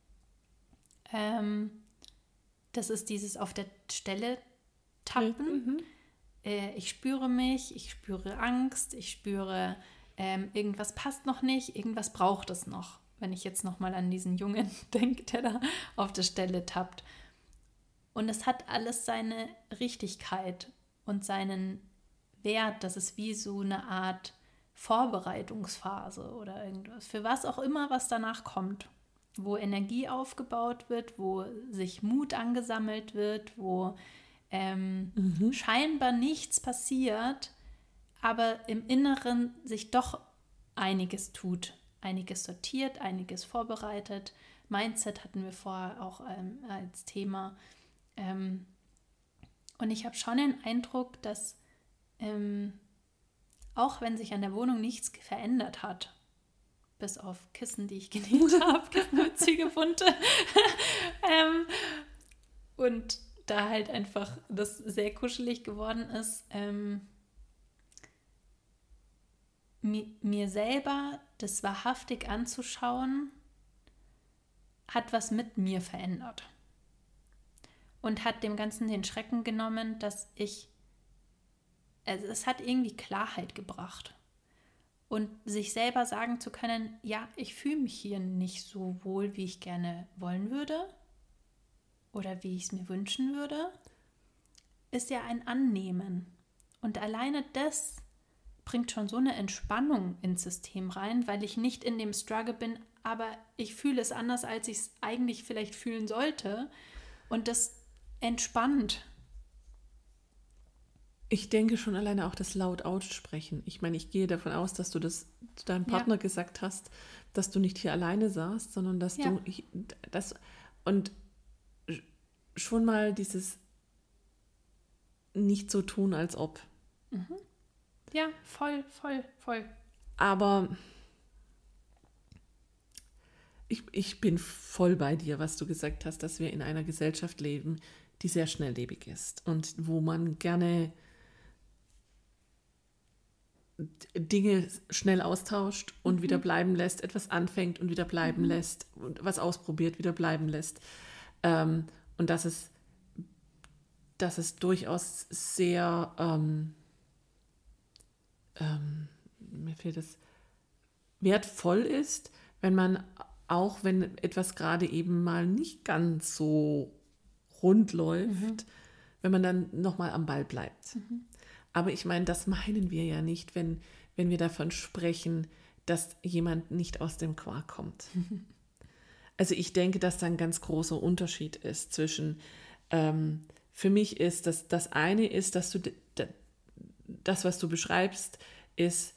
Das ist dieses auf der Stelle tappen. Ich spüre mich, ich spüre Angst, ich spüre, irgendwas passt noch nicht, irgendwas braucht es noch. Wenn ich jetzt nochmal an diesen Jungen denke, der da auf der Stelle tappt. Und es hat alles seine Richtigkeit und seinen Wert. Das ist wie so eine Art Vorbereitungsphase oder irgendwas. Für was auch immer, was danach kommt. Wo Energie aufgebaut wird, wo sich Mut angesammelt wird, wo scheinbar nichts passiert, aber im Inneren sich doch einiges tut. Einiges sortiert, einiges vorbereitet. Mindset hatten wir vorher auch als Thema. Und ich habe schon den Eindruck, dass auch wenn sich an der Wohnung nichts verändert hat, bis auf Kissen, die ich genäht habe, Kissen mit Ziegelbunte, und da halt einfach das sehr kuschelig geworden ist, mir selber das wahrhaftig anzuschauen, hat was mit mir verändert. Und hat dem Ganzen den Schrecken genommen, dass es hat irgendwie Klarheit gebracht. Und sich selber sagen zu können, ja, ich fühle mich hier nicht so wohl, wie ich gerne wollen würde oder wie ich es mir wünschen würde, ist ja ein Annehmen. Und alleine das bringt schon so eine Entspannung ins System rein, weil ich nicht in dem Struggle bin, aber ich fühle es anders, als ich es eigentlich vielleicht fühlen sollte. Und das entspannt. Ich denke schon alleine auch das laut aussprechen. Ich meine, ich gehe davon aus, dass du das zu deinem Partner gesagt hast, dass du nicht hier alleine saßt, sondern dass du das und schon mal dieses nicht so tun, als ob. Ja, voll. Aber ich bin voll bei dir, was du gesagt hast, dass wir in einer Gesellschaft leben, die sehr schnelllebig ist und wo man gerne Dinge schnell austauscht und wieder bleiben lässt, etwas anfängt und wieder bleiben lässt und was ausprobiert, wieder bleiben lässt. Und dass es durchaus sehr, mir fehlt es, wertvoll ist, wenn man, auch wenn etwas gerade eben mal nicht ganz so rund läuft, wenn man dann nochmal am Ball bleibt. Aber ich meine, das meinen wir ja nicht, wenn wir davon sprechen, dass jemand nicht aus dem Quark kommt. Also ich denke, dass da ein ganz großer Unterschied ist zwischen, für mich ist, dass das eine ist, dass du das, was du beschreibst, ist,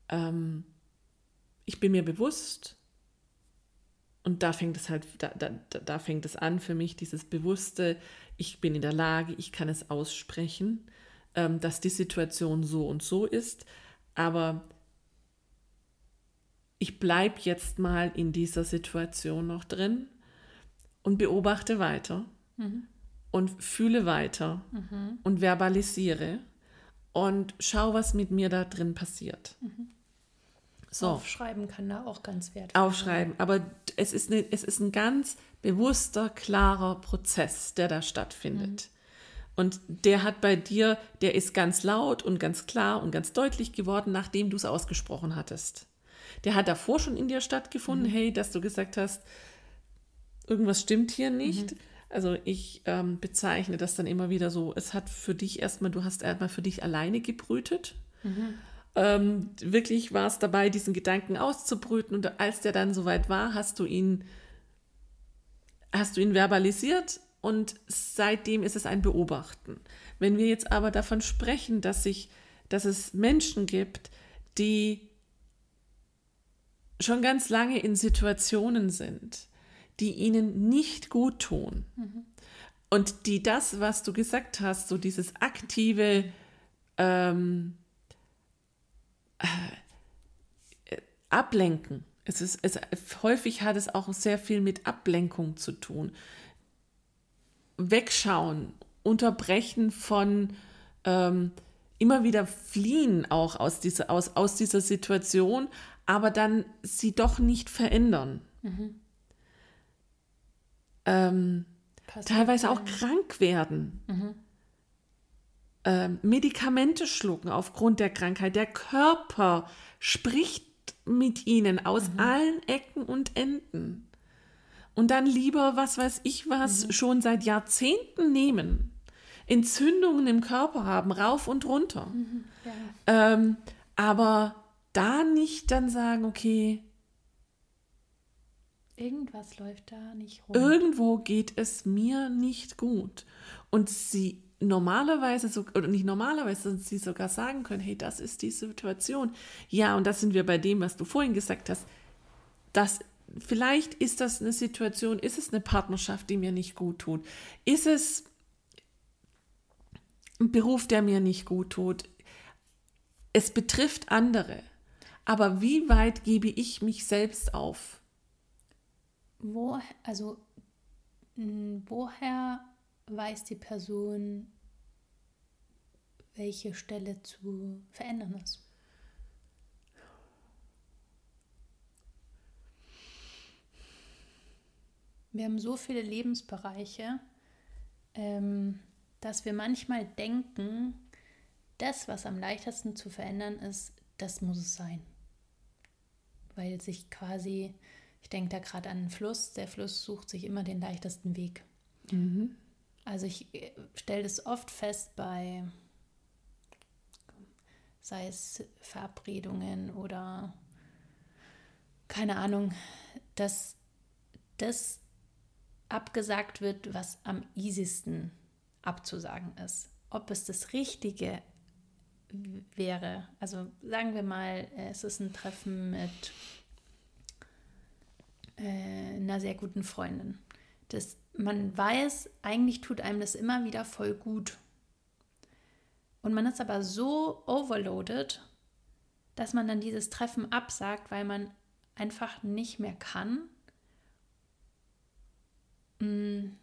ich bin mir bewusst, und da fängt es halt, da fängt es an für mich, dieses Bewusste, ich bin in der Lage, ich kann es aussprechen, dass die Situation so und so ist, aber ich bleibe jetzt mal in dieser Situation noch drin und beobachte weiter und fühle weiter und verbalisiere und schau, was mit mir da drin passiert. So. Aufschreiben kann da auch ganz wertvoll sein. Aufschreiben, aber es ist ein ganz bewusster, klarer Prozess, der da stattfindet. Und der hat bei dir, der ist ganz laut und ganz klar und ganz deutlich geworden, nachdem du es ausgesprochen hattest. Der hat davor schon in dir stattgefunden, hey, dass du gesagt hast, irgendwas stimmt hier nicht. Also ich bezeichne das dann immer wieder so, es hat für dich erstmal, du hast erstmal für dich alleine gebrütet. Wirklich war es dabei, diesen Gedanken auszubrüten, und als der dann soweit war, hast du ihn verbalisiert, und seitdem ist es ein Beobachten. Wenn wir jetzt aber davon sprechen, dass es Menschen gibt, die schon ganz lange in Situationen sind, die ihnen nicht gut tun, und die das, was du gesagt hast, so dieses aktive Ablenken. Häufig hat es auch sehr viel mit Ablenkung zu tun. Wegschauen, Unterbrechen von immer wieder fliehen auch aus dieser Situation, aber dann sie doch nicht verändern. Teilweise auch krank werden. Medikamente schlucken aufgrund der Krankheit. Der Körper spricht mit ihnen aus allen Ecken und Enden. Und dann lieber, was weiß ich was, schon seit Jahrzehnten nehmen. Entzündungen im Körper haben, rauf und runter. Aber da nicht dann sagen, okay, irgendwas läuft da nicht rund. Irgendwo geht es mir nicht gut. Und sie normalerweise, oder nicht normalerweise, sondern sie sogar sagen können, hey, das ist die Situation. Ja, und das sind wir bei dem, was du vorhin gesagt hast. Vielleicht ist das eine Situation, ist es eine Partnerschaft, die mir nicht gut tut? Ist es ein Beruf, der mir nicht gut tut? Es betrifft andere. Aber wie weit gebe ich mich selbst auf? Woher weiß die Person, welche Stelle zu verändern ist? Wir haben so viele Lebensbereiche, dass wir manchmal denken, das, was am leichtesten zu verändern ist, das muss es sein. Weil sich quasi, ich denke da gerade an den Fluss, der Fluss sucht sich immer den leichtesten Weg. Also ich stelle das oft fest bei, sei es Verabredungen oder keine Ahnung, dass das abgesagt wird, was am easiesten abzusagen ist. Ob es das Richtige wäre, also sagen wir mal, es ist ein Treffen mit einer sehr guten Freundin. Man weiß, eigentlich tut einem das immer wieder voll gut. Und man ist aber so overloaded, dass man dann dieses Treffen absagt, weil man einfach nicht mehr kann. Und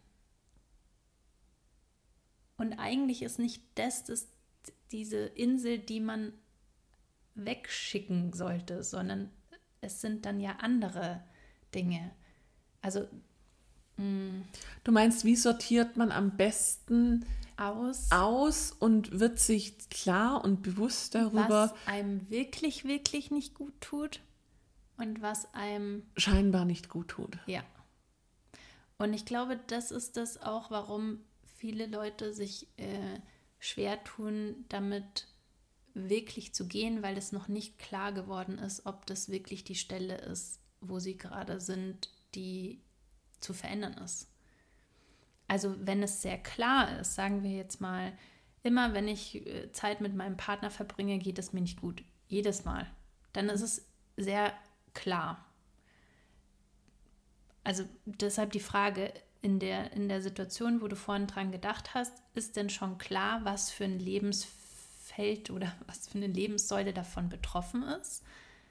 eigentlich ist nicht das diese Insel, die man wegschicken sollte, sondern es sind dann ja andere Dinge. Also du meinst, wie sortiert man am besten aus und wird sich klar und bewusst darüber, was einem wirklich, wirklich nicht gut tut und was einem scheinbar nicht gut tut. Ja. Und ich glaube, das ist das auch, warum viele Leute sich schwer tun, damit wirklich zu gehen, weil es noch nicht klar geworden ist, ob das wirklich die Stelle ist, wo sie gerade sind, die zu verändern ist. Also wenn es sehr klar ist, sagen wir jetzt mal, immer wenn ich Zeit mit meinem Partner verbringe, geht es mir nicht gut. Jedes Mal. Dann ist es sehr klar. Also deshalb die Frage, in der Situation, wo du vorhin dran gedacht hast, ist denn schon klar, was für ein Lebensfeld oder was für eine Lebenssäule davon betroffen ist?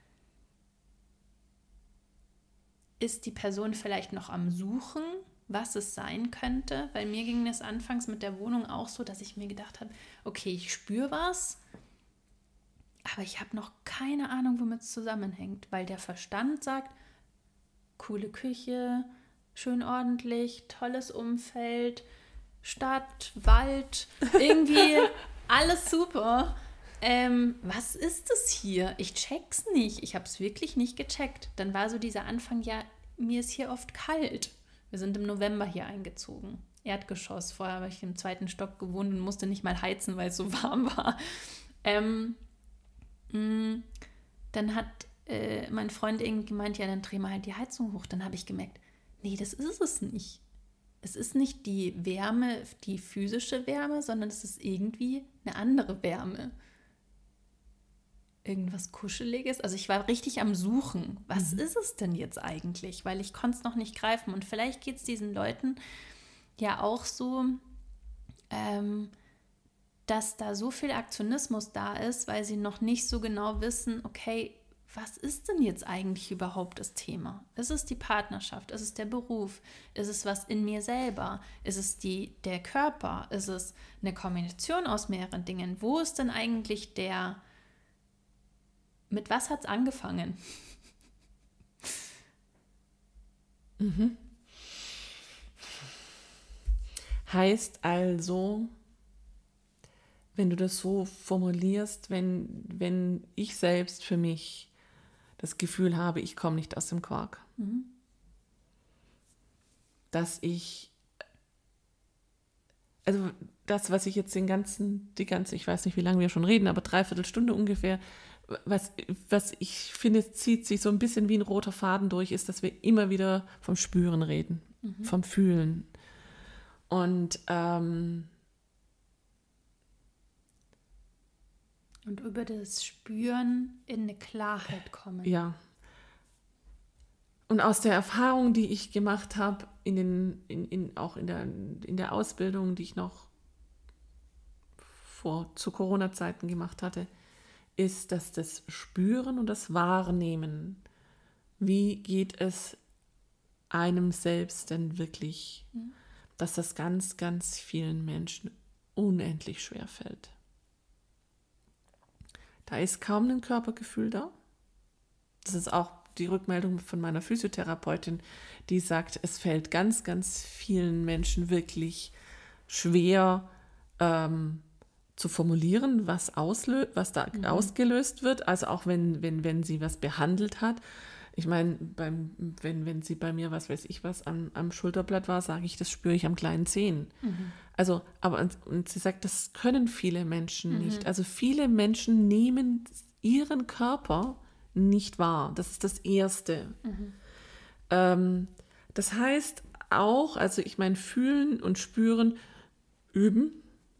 Ist die Person vielleicht noch am Suchen, was es sein könnte? Weil mir ging es anfangs mit der Wohnung auch so, dass ich mir gedacht habe, okay, ich spüre was, aber ich habe noch keine Ahnung, womit es zusammenhängt, weil der Verstand sagt, coole Küche, schön ordentlich, tolles Umfeld, Stadt, Wald, irgendwie alles super. Was ist das hier? Ich check's nicht. Ich habe es wirklich nicht gecheckt. Dann war so dieser Anfang, ja, mir ist hier oft kalt. Wir sind im November hier eingezogen. Erdgeschoss. Vorher habe ich im 2. Stock gewohnt und musste nicht mal heizen, weil es so warm war. Dann hat mein Freund irgendwie gemeint, ja, dann dreh mal halt die Heizung hoch. Dann habe ich gemerkt, nee, das ist es nicht. Es ist nicht die Wärme, die physische Wärme, sondern es ist irgendwie eine andere Wärme. Irgendwas Kuscheliges. Also ich war richtig am Suchen. Was ist es denn jetzt eigentlich? Weil ich konnte es noch nicht greifen. Und vielleicht geht es diesen Leuten ja auch so, dass da so viel Aktionismus da ist, weil sie noch nicht so genau wissen, okay, was ist denn jetzt eigentlich überhaupt das Thema? Ist es die Partnerschaft? Ist es der Beruf? Ist es was in mir selber? Ist es der Körper? Ist es eine Kombination aus mehreren Dingen? Wo ist denn eigentlich mit was hat es angefangen? Heißt also, wenn du das so formulierst, wenn ich selbst für mich das Gefühl habe, ich komme nicht aus dem Quark, dass also das, was ich jetzt die ganze, ich weiß nicht, wie lange wir schon reden, aber 3/4 Stunde ungefähr, was ich finde, es zieht sich so ein bisschen wie ein roter Faden durch, ist, dass wir immer wieder vom Spüren reden, vom Fühlen. Und über das Spüren in eine Klarheit kommen. Ja. Und aus der Erfahrung, die ich gemacht habe, auch in der Ausbildung, die ich noch zu Corona-Zeiten gemacht hatte, ist, dass das Spüren und das Wahrnehmen, wie geht es einem selbst denn wirklich, dass das ganz, ganz vielen Menschen unendlich schwer fällt. Da ist kaum ein Körpergefühl da. Das ist auch die Rückmeldung von meiner Physiotherapeutin, die sagt, es fällt ganz, ganz vielen Menschen wirklich schwer zu formulieren, was da ausgelöst wird. Also auch wenn sie was behandelt hat. Ich meine, wenn sie bei mir, was weiß ich was, am Schulterblatt war, sage ich, das spüre ich am kleinen Zehen. Also, und sie sagt, das können viele Menschen nicht. Also viele Menschen nehmen ihren Körper nicht wahr. Das ist das Erste. Das heißt auch, also ich meine, fühlen und spüren, üben.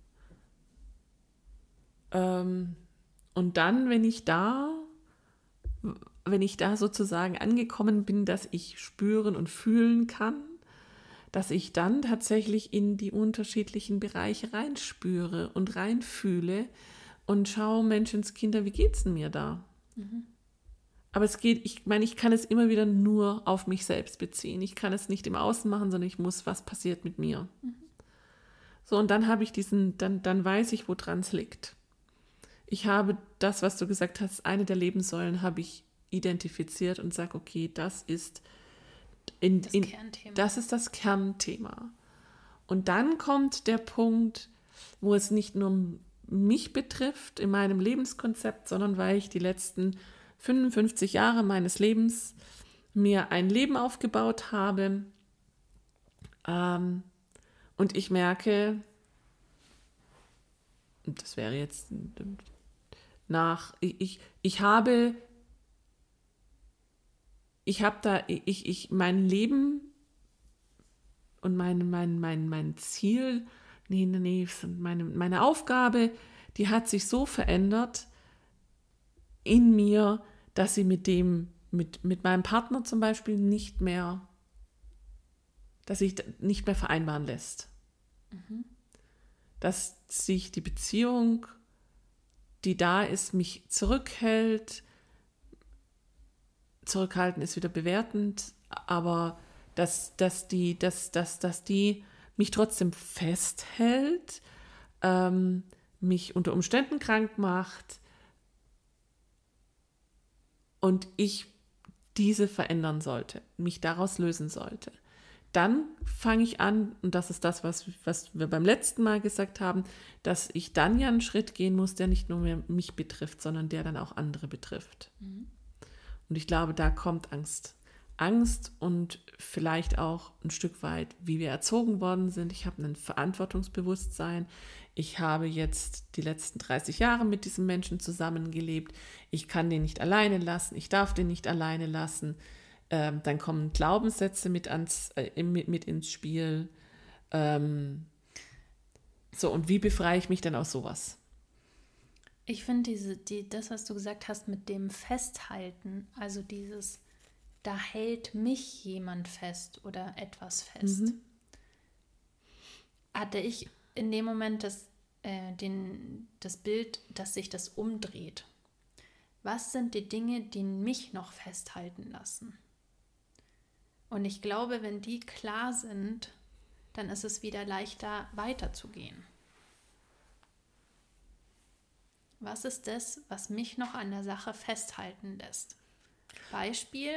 Und dann, wenn ich da sozusagen angekommen bin, dass ich spüren und fühlen kann, dass ich dann tatsächlich in die unterschiedlichen Bereiche reinspüre und reinfühle und schaue, Menschenskinder, wie geht's denn mir da? Aber ich kann es immer wieder nur auf mich selbst beziehen. Ich kann es nicht im Außen machen, sondern was passiert mit mir? So, und dann habe ich dann weiß ich, woran es liegt. Ich habe das, was du gesagt hast, eine der Lebenssäulen habe ich identifiziert und sage, okay, das ist das Kernthema. Und dann kommt der Punkt, wo es nicht nur mich betrifft in meinem Lebenskonzept, sondern weil ich die letzten 55 Jahre meines Lebens mir ein Leben aufgebaut habe und ich merke, das wäre jetzt mein Leben und mein Ziel, meine Aufgabe, die hat sich so verändert in mir, dass sie mit meinem Partner zum Beispiel nicht mehr vereinbaren lässt. Dass sich die Beziehung, die da ist, mich zurückhält. Zurückhalten ist wieder bewertend, aber dass die mich trotzdem festhält, mich unter Umständen krank macht und ich diese verändern sollte, mich daraus lösen sollte. dann fange ich an, und das ist das, was wir beim letzten Mal gesagt haben, dass ich dann ja einen Schritt gehen muss, der nicht nur mehr mich betrifft, sondern der dann auch andere betrifft. Und ich glaube, da kommt Angst. Angst und vielleicht auch ein Stück weit, wie wir erzogen worden sind. Ich habe ein Verantwortungsbewusstsein. Ich habe jetzt die letzten 30 Jahre mit diesem Menschen zusammengelebt. Ich kann den nicht alleine lassen. Ich darf den nicht alleine lassen. Dann kommen Glaubenssätze mit ins Spiel. So, und wie befreie ich mich denn aus sowas? Ich finde das, was du gesagt hast mit dem Festhalten, also dieses, da hält mich jemand fest oder etwas fest, hatte ich in dem Moment das Bild, dass sich das umdreht. Was sind die Dinge, die mich noch festhalten lassen? Und ich glaube, wenn die klar sind, dann ist es wieder leichter, weiterzugehen. Was ist das, was mich noch an der Sache festhalten lässt? Beispiel,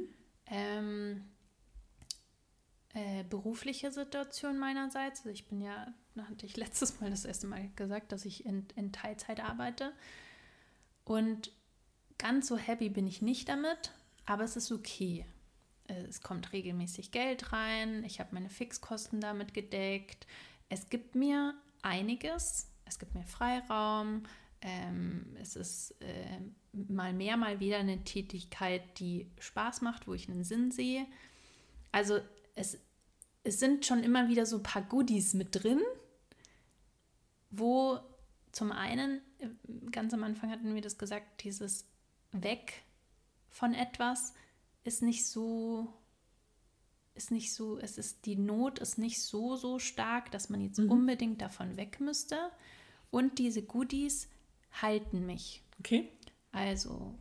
berufliche Situation meinerseits. Also ich bin ja, hatte ich letztes Mal das erste Mal gesagt, dass ich in Teilzeit arbeite. Und ganz so happy bin ich nicht damit, aber es ist okay. Es kommt regelmäßig Geld rein, ich habe meine Fixkosten damit gedeckt. Es gibt mir einiges, es gibt mir Freiraum, es ist mal mehr, mal wieder eine Tätigkeit, die Spaß macht, wo ich einen Sinn sehe. Also es sind schon immer wieder so ein paar Goodies mit drin, wo zum einen, ganz am Anfang hatten wir das gesagt, dieses Weg von etwas die Not ist nicht so stark, dass man jetzt unbedingt davon weg müsste. Und diese Goodies halten mich. Okay. Also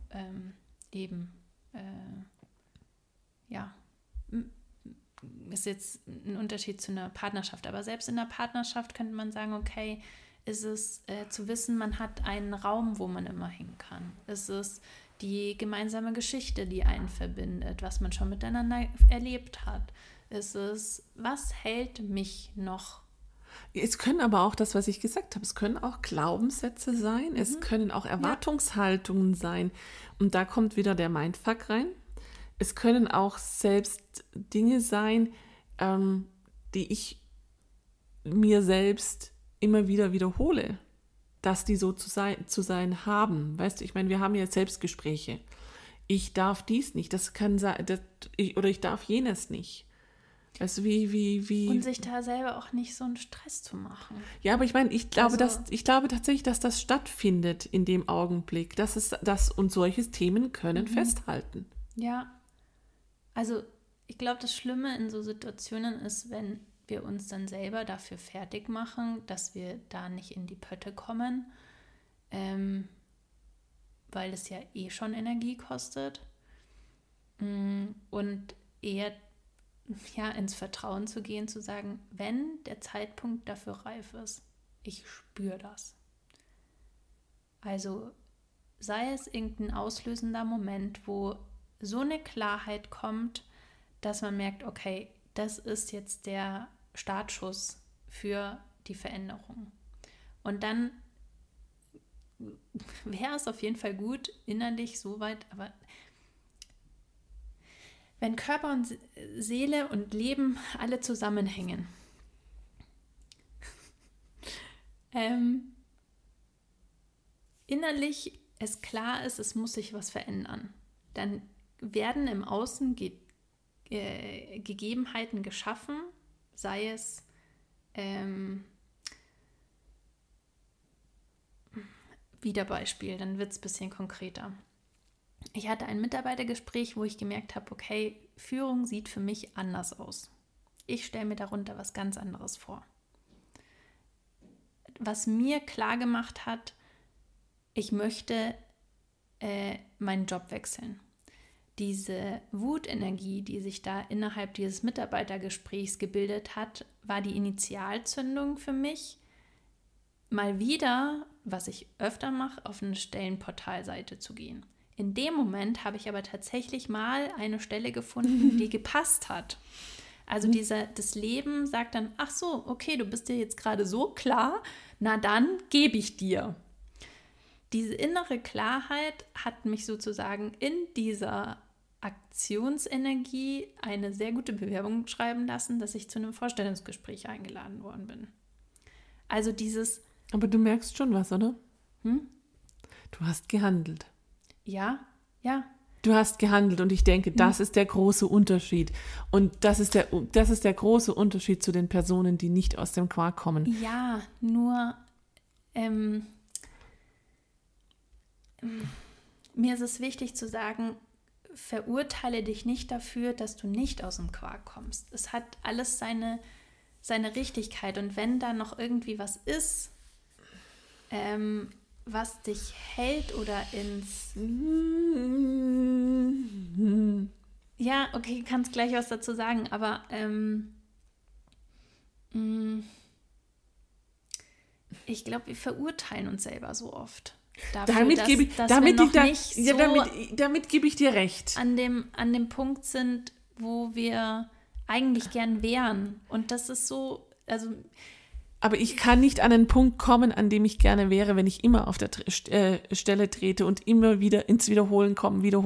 ist jetzt ein Unterschied zu einer Partnerschaft. Aber selbst in einer Partnerschaft könnte man sagen, okay, ist es zu wissen, man hat einen Raum, wo man immer hin kann. Ist es die gemeinsame Geschichte, die einen verbindet, was man schon miteinander erlebt hat. Ist es, was hält mich noch? Es können aber auch das, was ich gesagt habe, es können auch Glaubenssätze sein, es können auch Erwartungshaltungen sein. Und da kommt wieder der Mindfuck rein. Es können auch selbst Dinge sein, die ich mir selbst immer wieder wiederhole, dass die so zu sein haben. Weißt du, ich meine, wir haben ja Selbstgespräche. Ich darf dies nicht, das kann sein, oder ich darf jenes nicht. Weißt du, wie... Und sich da selber auch nicht so einen Stress zu machen. Ja, aber ich meine, ich glaube tatsächlich, dass das stattfindet in dem Augenblick, und solche Themen können festhalten. Ja, also ich glaube, das Schlimme in so Situationen ist, wenn wir uns dann selber dafür fertig machen, dass wir da nicht in die Pötte kommen, weil es ja eh schon Energie kostet, und eher ins Vertrauen zu gehen, zu sagen, wenn der Zeitpunkt dafür reif ist, ich spüre das. Also sei es irgendein auslösender Moment, wo so eine Klarheit kommt, dass man merkt, okay, das ist jetzt der Startschuss für die Veränderung. Und dann wäre es auf jeden Fall gut, innerlich so weit, aber wenn Körper und Seele und Leben alle zusammenhängen, innerlich es klar ist, es muss sich was verändern, dann werden im Außen Gegebenheiten geschaffen, sei es wieder Beispiel, dann wird es ein bisschen konkreter. Ich hatte ein Mitarbeitergespräch, wo ich gemerkt habe, okay, Führung sieht für mich anders aus. Ich stelle mir darunter was ganz anderes vor. Was mir klar gemacht hat, ich möchte meinen Job wechseln. Diese Wutenergie, die sich da innerhalb dieses Mitarbeitergesprächs gebildet hat, war die Initialzündung für mich, mal wieder, was ich öfter mache, auf eine Stellenportalseite zu gehen. In dem Moment habe ich aber tatsächlich mal eine Stelle gefunden, die gepasst hat. Also das Leben sagt dann, ach so, okay, du bist dir jetzt gerade so klar, na dann gebe ich dir. Diese innere Klarheit hat mich sozusagen in dieser Aktionsenergie eine sehr gute Bewerbung schreiben lassen, dass ich zu einem Vorstellungsgespräch eingeladen worden bin. Also dieses... Aber du merkst schon was, oder? Du hast gehandelt. Ja. Du hast gehandelt und ich denke, das ist der große Unterschied. Und das ist der große Unterschied zu den Personen, die nicht aus dem Quark kommen. Ja, nur mir ist es wichtig zu sagen, verurteile dich nicht dafür, dass du nicht aus dem Quark kommst. Es hat alles seine Richtigkeit. Und wenn da noch irgendwie was ist, was dich hält oder ins... Ja, okay, du kannst gleich was dazu sagen, aber ich glaube, wir verurteilen uns selber so oft. Dafür, damit gebe ich dir recht. An dem Punkt sind, wo wir eigentlich gern wären. Und das ist so, also... Aber ich kann nicht an einen Punkt kommen, an dem ich gerne wäre, wenn ich immer auf der Stelle trete und immer wieder ins wiederhole,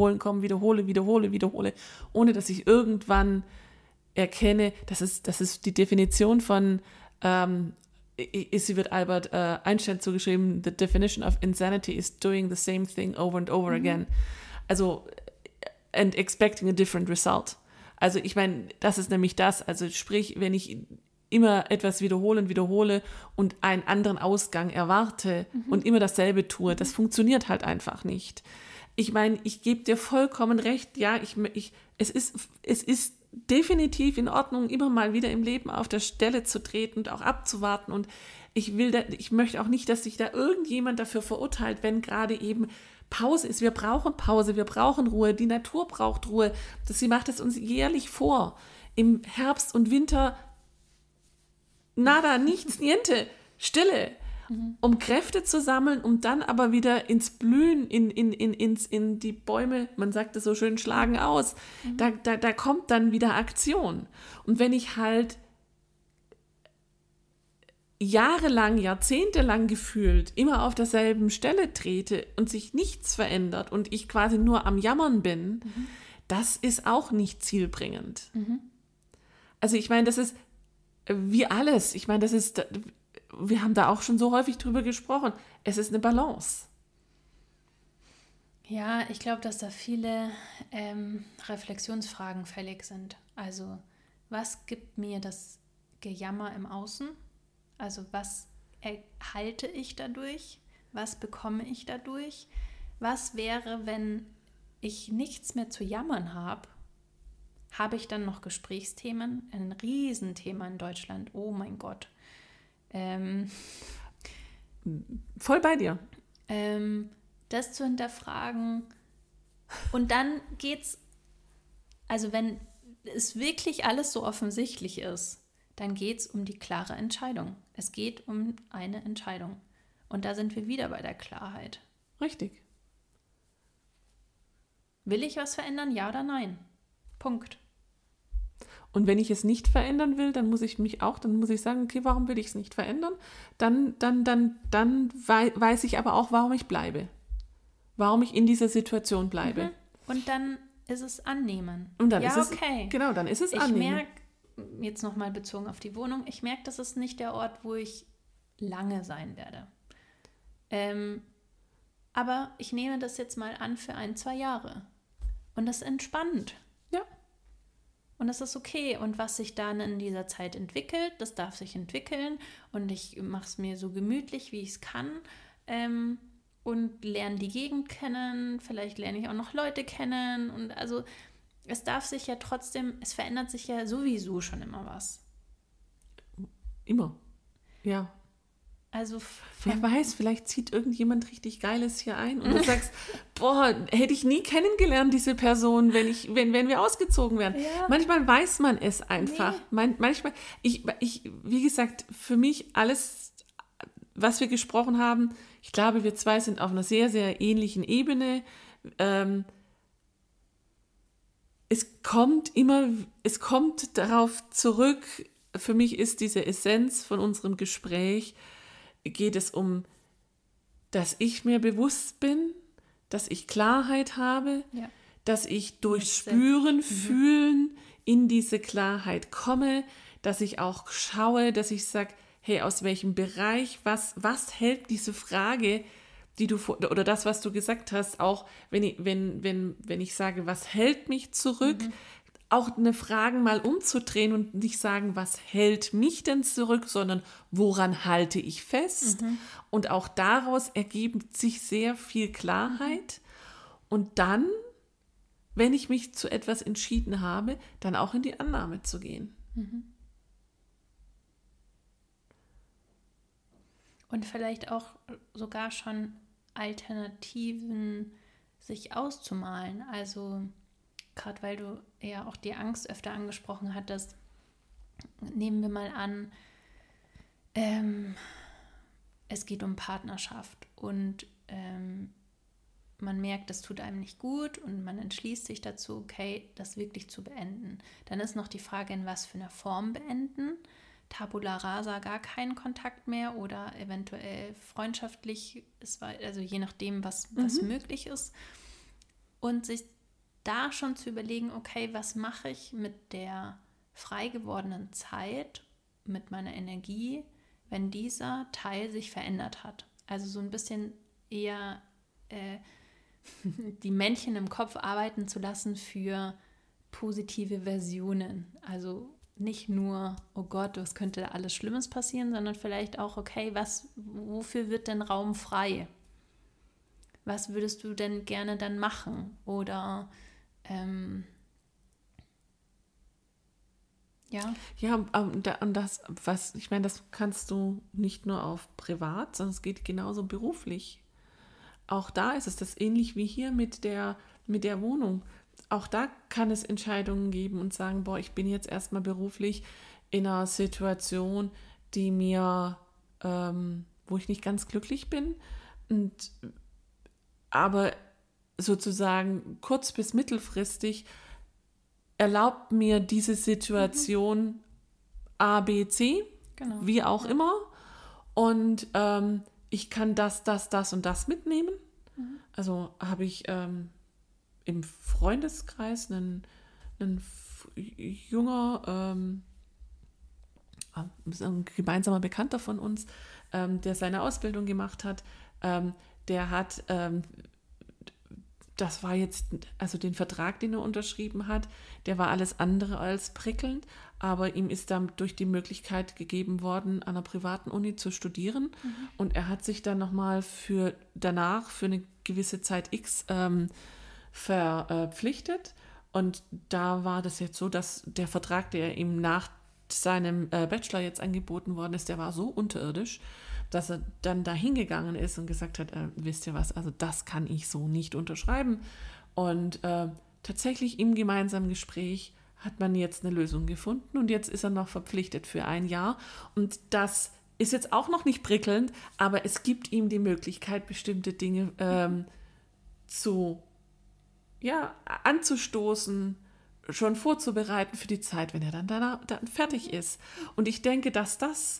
ohne dass ich irgendwann erkenne, das ist die Definition von, sie wird Albert Einstein zugeschrieben, the definition of insanity is doing the same thing over and over again. Also, and expecting a different result. Also ich meine, das ist nämlich das, also sprich, wenn ich immer etwas wiederhole und einen anderen Ausgang erwarte und immer dasselbe tue, das funktioniert halt einfach nicht. Ich meine, ich gebe dir vollkommen recht, ja, es ist definitiv in Ordnung, immer mal wieder im Leben auf der Stelle zu treten und auch abzuwarten und ich möchte auch nicht, dass sich da irgendjemand dafür verurteilt, wenn gerade eben Pause ist. Wir brauchen Pause, wir brauchen Ruhe, die Natur braucht Ruhe. Sie macht es uns jährlich vor. Im Herbst und Winter nada, nichts, niente, Stille, um Kräfte zu sammeln, um dann aber wieder ins Blühen, in die Bäume, man sagt es so schön, schlagen aus. Da kommt dann wieder Aktion. Und wenn ich halt jahrelang, jahrzehntelang gefühlt immer auf derselben Stelle trete und sich nichts verändert und ich quasi nur am Jammern bin, das ist auch nicht zielbringend. Also ich meine, das ist wie alles. Ich meine, wir haben da auch schon so häufig drüber gesprochen. Es ist eine Balance. Ja, ich glaube, dass da viele Reflexionsfragen fällig sind. Also, was gibt mir das Gejammer im Außen? Also, was erhalte ich dadurch? Was bekomme ich dadurch? Was wäre, wenn ich nichts mehr zu jammern habe? Habe ich dann noch Gesprächsthemen? Ein Riesenthema in Deutschland. Oh mein Gott. Voll bei dir. Das zu hinterfragen. Und dann geht's, also wenn es wirklich alles so offensichtlich ist, dann geht es um die klare Entscheidung. Es geht um eine Entscheidung. Und da sind wir wieder bei der Klarheit. Richtig. Will ich was verändern, ja oder nein? Punkt. Und wenn ich es nicht verändern will, dann muss ich sagen, okay, warum will ich es nicht verändern? Dann weiß ich aber auch, warum ich bleibe. Warum ich in dieser Situation bleibe. Und dann ist es annehmen. Und dann ja, ist es, okay. Genau, dann ist es annehmen. Ich merke, jetzt nochmal bezogen auf die Wohnung, ich merke, das ist nicht der Ort, wo ich lange sein werde. Aber ich nehme das jetzt mal an für 1-2 Jahre. Und das ist entspannt. Ja. Und das ist okay. Und was sich dann in dieser Zeit entwickelt, das darf sich entwickeln. Und ich mache es mir so gemütlich, wie ich es kann. Und lerne die Gegend kennen. Vielleicht lerne ich auch noch Leute kennen. Und also es darf sich ja trotzdem, es verändert sich ja sowieso schon immer was. Immer. Ja. Also wer weiß, vielleicht zieht irgendjemand richtig Geiles hier ein und du sagst, boah, hätte ich nie kennengelernt, diese Person, wenn wir ausgezogen wären. Ja. Manchmal weiß man es einfach. Nee. Manchmal, wie gesagt, für mich alles, was wir gesprochen haben, ich glaube, wir zwei sind auf einer sehr, sehr ähnlichen Ebene. es kommt darauf zurück, für mich ist diese Essenz von unserem Gespräch, geht es um, dass ich mir bewusst bin, dass ich Klarheit habe, dass ich durch Spüren, Fühlen in diese Klarheit komme, dass ich auch schaue, dass ich sage, hey, aus welchem Bereich, was hält diese Frage, die du, oder das, was du gesagt hast, auch wenn ich sage, was hält mich zurück, auch eine Frage mal umzudrehen und nicht sagen, was hält mich denn zurück, sondern woran halte ich fest? Und auch daraus ergibt sich sehr viel Klarheit. Und dann, wenn ich mich zu etwas entschieden habe, dann auch in die Annahme zu gehen. Und vielleicht auch sogar schon Alternativen sich auszumalen. Also gerade weil du ja auch die Angst öfter angesprochen hattest, nehmen wir mal an, es geht um Partnerschaft und man merkt, das tut einem nicht gut und man entschließt sich dazu, okay, das wirklich zu beenden. Dann ist noch die Frage, in was für einer Form beenden. Tabula rasa, gar keinen Kontakt mehr oder eventuell freundschaftlich, also je nachdem, was möglich ist. Und sich da schon zu überlegen, okay, was mache ich mit der frei gewordenen Zeit, mit meiner Energie, wenn dieser Teil sich verändert hat. Also so ein bisschen eher die Männchen im Kopf arbeiten zu lassen für positive Versionen. Also nicht nur, oh Gott, was könnte alles Schlimmes passieren, sondern vielleicht auch, okay, wofür wird denn Raum frei? Was würdest du denn gerne dann machen? Oder ja. Ja, und das, ich meine, das kannst du nicht nur auf privat, sondern es geht genauso beruflich. Auch da ist es das ähnlich wie hier mit der Wohnung. Auch da kann es Entscheidungen geben und sagen, boah, ich bin jetzt erstmal beruflich in einer Situation, die mir, wo ich nicht ganz glücklich bin. Aber sozusagen kurz- bis mittelfristig erlaubt mir diese Situation A, B, C, wie auch immer. Und ich kann das und das mitnehmen. Also habe ich im Freundeskreis ein junger, ein gemeinsamer Bekannter von uns, der seine Ausbildung gemacht hat, der hat, das war jetzt, also den Vertrag, den er unterschrieben hat, der war alles andere als prickelnd, aber ihm ist dann durch die Möglichkeit gegeben worden, an einer privaten Uni zu studieren. Und er hat sich dann nochmal für eine gewisse Zeit X verpflichtet. Und da war das jetzt so, dass der Vertrag, der ihm nach seinem Bachelor jetzt angeboten worden ist, der war so unterirdisch, dass er dann da hingegangen ist und gesagt hat, wisst ihr was, also das kann ich so nicht unterschreiben. Und tatsächlich im gemeinsamen Gespräch hat man jetzt eine Lösung gefunden und jetzt ist er noch verpflichtet für 1 Jahr. Und das ist jetzt auch noch nicht prickelnd, aber es gibt ihm die Möglichkeit, bestimmte Dinge anzustoßen, schon vorzubereiten für die Zeit, wenn er dann fertig ist. Und ich denke, dass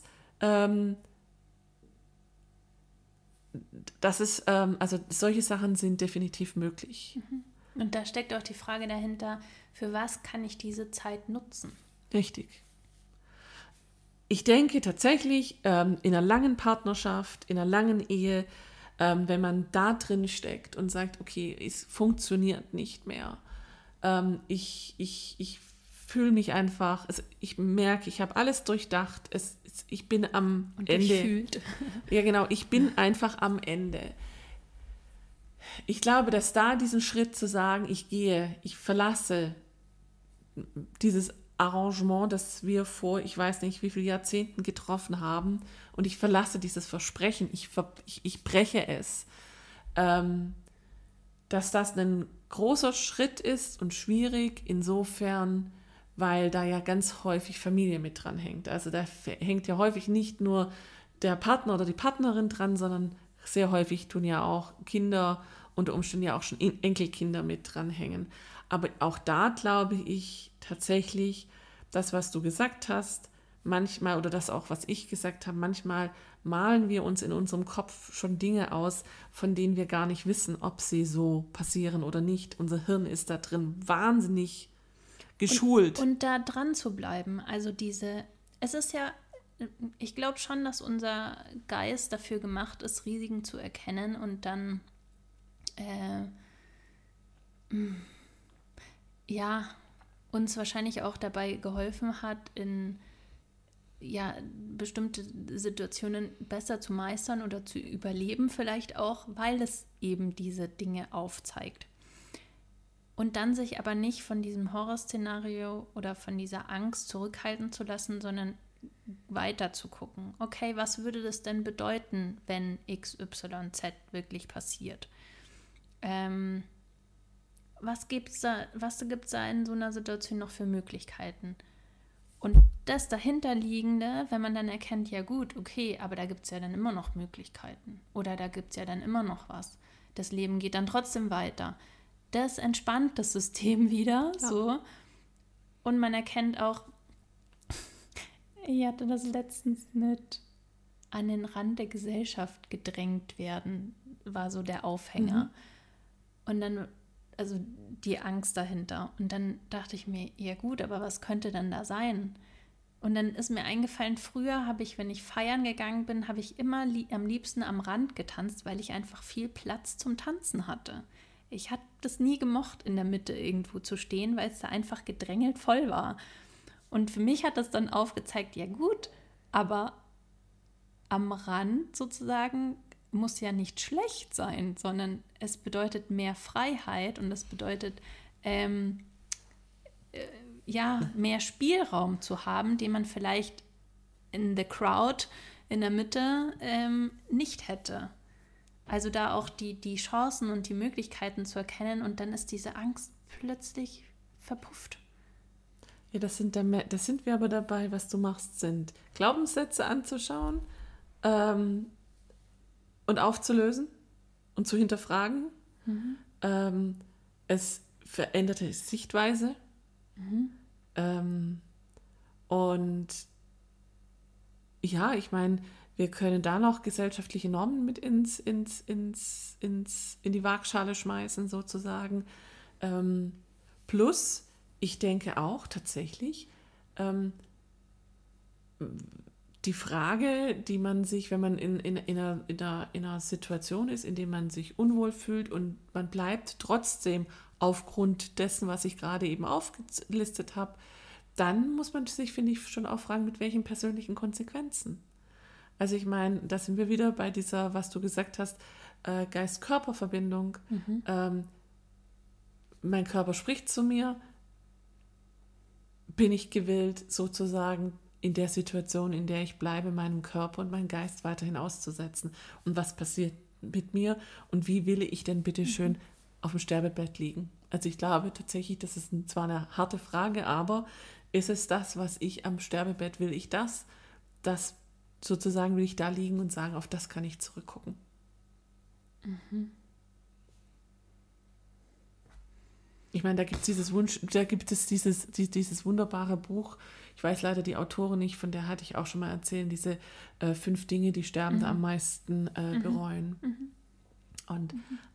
also solche Sachen sind definitiv möglich. Und da steckt auch die Frage dahinter, für was kann ich diese Zeit nutzen? Richtig. Ich denke tatsächlich, in einer langen Partnerschaft, in einer langen Ehe, wenn man da drin steckt und sagt, okay, es funktioniert nicht mehr. Ich fühle mich einfach, ich merke, ich habe alles durchdacht, ich bin am und Ende. Durchfühlt. Ja, genau, ich bin einfach am Ende. Ich glaube, dass da diesen Schritt zu sagen, ich verlasse dieses Arrangement, das wir vor, ich weiß nicht, wie viele Jahrzehnten getroffen haben und ich verlasse dieses Versprechen, ich breche es, dass das ein großer Schritt ist und schwierig insofern, weil da ja ganz häufig Familie mit dran hängt. Also da hängt ja häufig nicht nur der Partner oder die Partnerin dran, sondern sehr häufig tun ja auch Kinder, unter Umständen ja auch schon Enkelkinder mit dranhängen. Aber auch da glaube ich tatsächlich, das, was du gesagt hast, manchmal, oder das auch, was ich gesagt habe, manchmal malen wir uns in unserem Kopf schon Dinge aus, von denen wir gar nicht wissen, ob sie so passieren oder nicht. Unser Hirn ist da drin wahnsinnig geschult. Und da dran zu bleiben. Also es ist ja, ich glaube schon, dass unser Geist dafür gemacht ist, Risiken zu erkennen und dann uns wahrscheinlich auch dabei geholfen hat, in bestimmte Situationen besser zu meistern oder zu überleben vielleicht auch, weil es eben diese Dinge aufzeigt. Und dann sich aber nicht von diesem Horrorszenario oder von dieser Angst zurückhalten zu lassen, sondern weiter zu gucken. Okay, was würde das denn bedeuten, wenn XYZ wirklich passiert? Was gibt's da in so einer Situation noch für Möglichkeiten? Und das dahinterliegende, wenn man dann erkennt, ja gut, okay, aber da gibt es ja dann immer noch Möglichkeiten. Oder da gibt es ja dann immer noch was. Das Leben geht dann trotzdem weiter. Das entspannt das System wieder, so. Und man erkennt auch, ich hatte das letztens mit an den Rand der Gesellschaft gedrängt werden, war so der Aufhänger. Und dann, also die Angst dahinter. Und dann dachte ich mir, ja gut, aber was könnte denn da sein? Und dann ist mir eingefallen, früher habe ich, wenn ich feiern gegangen bin, habe ich immer am liebsten am Rand getanzt, weil ich einfach viel Platz zum Tanzen hatte. Ich habe das nie gemocht, in der Mitte irgendwo zu stehen, weil es da einfach gedrängelt voll war. Und für mich hat das dann aufgezeigt, ja gut, aber am Rand sozusagen muss ja nicht schlecht sein, sondern es bedeutet mehr Freiheit und es bedeutet mehr Spielraum zu haben, den man vielleicht in the crowd, in der Mitte nicht hätte. Also da auch die Chancen und die Möglichkeiten zu erkennen und dann ist diese Angst plötzlich verpufft. Ja, das sind wir aber dabei, was du machst, sind Glaubenssätze anzuschauen und aufzulösen und zu hinterfragen. Es veränderte Sichtweise. Und ja, ich meine, wir können da noch gesellschaftliche Normen mit in die Waagschale schmeißen, sozusagen. Plus, ich denke auch tatsächlich, die Frage, die man sich, wenn man in einer Situation ist, in der man sich unwohl fühlt und man bleibt trotzdem aufgrund dessen, was ich gerade eben aufgelistet habe, dann muss man sich, finde ich, schon auch fragen, mit welchen persönlichen Konsequenzen. Also ich meine, da sind wir wieder bei dieser, was du gesagt hast, Geist-Körper-Verbindung. Mein Körper spricht zu mir. Bin ich gewillt, sozusagen in der Situation, in der ich bleibe, meinem Körper und meinen Geist weiterhin auszusetzen? Und was passiert mit mir? Und wie will ich denn bitte schön auf dem Sterbebett liegen? Also ich glaube tatsächlich, das ist zwar eine harte Frage, aber ist es das, was ich am Sterbebett will? Ich das sozusagen will ich da liegen und sagen, auf das kann ich zurückgucken. Ich meine, da gibt es dieses wunderbare Buch, ich weiß leider die Autorin nicht, von der hatte ich auch schon mal erzählt, diese 5 Dinge, die Sterbende am meisten bereuen. Und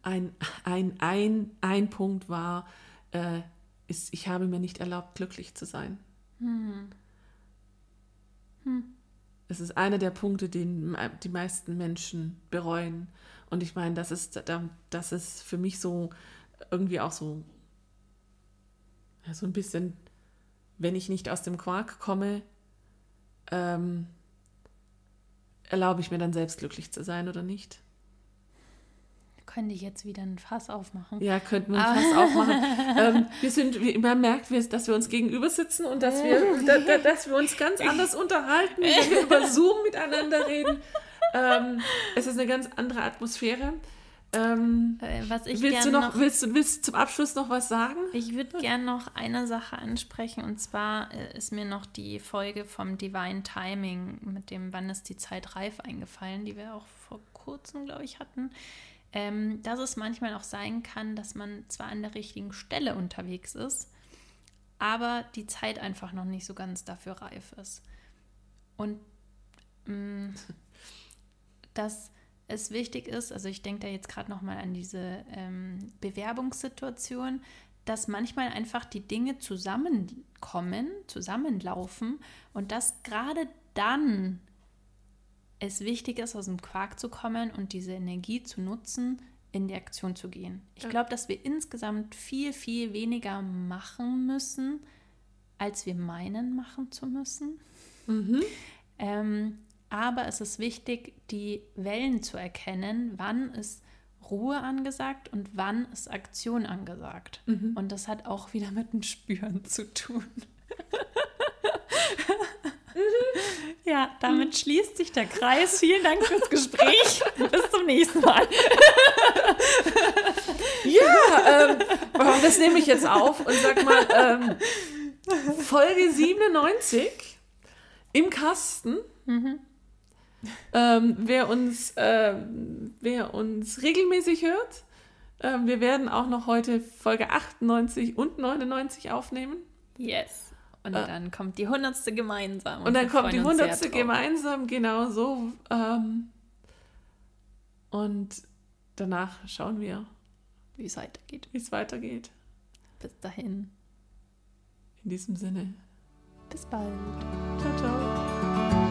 ein Punkt war, ich habe mir nicht erlaubt, glücklich zu sein. Es ist einer der Punkte, den die meisten Menschen bereuen. Und ich meine, das ist für mich so irgendwie auch so ein bisschen, wenn ich nicht aus dem Quark komme, erlaube ich mir dann selbst glücklich zu sein oder nicht? Könnte ich jetzt wieder ein Fass aufmachen? Ja, könnten wir ein Fass aufmachen. Man merkt, dass wir uns gegenüber sitzen und dass wir uns ganz anders unterhalten, wenn wir über Zoom miteinander reden. Es ist eine ganz andere Atmosphäre. Willst du zum Abschluss noch was sagen? Ich würde gerne noch eine Sache ansprechen, und zwar ist mir noch die Folge vom Divine Timing mit dem Wann ist die Zeit reif eingefallen, die wir auch vor kurzem, glaube ich, hatten. dass es manchmal auch sein kann, dass man zwar an der richtigen Stelle unterwegs ist, aber die Zeit einfach noch nicht so ganz dafür reif ist. Und dass es wichtig ist, also ich denke da jetzt gerade nochmal an diese Bewerbungssituation, dass manchmal einfach die Dinge zusammenlaufen und dass gerade dann es wichtig ist, aus dem Quark zu kommen und diese Energie zu nutzen, in die Aktion zu gehen. Ich glaube, dass wir insgesamt viel, viel weniger machen müssen, als wir meinen, machen zu müssen. Aber es ist wichtig, die Wellen zu erkennen, wann ist Ruhe angesagt und wann ist Aktion angesagt. Und das hat auch wieder mit dem Spüren zu tun. Ja, damit schließt sich der Kreis. Vielen Dank fürs Gespräch. Bis zum nächsten Mal. Ja, das nehme ich jetzt auf und sag mal, Folge 97 im Kasten. Wer uns regelmäßig hört, wir werden auch noch heute Folge 98 und 99 aufnehmen. Yes. Und dann kommt die 100. gemeinsam. Und dann kommt die 100. gemeinsam, genau so. Und danach schauen wir, wie es weitergeht. Bis dahin. In diesem Sinne. Bis bald. Ciao, ciao.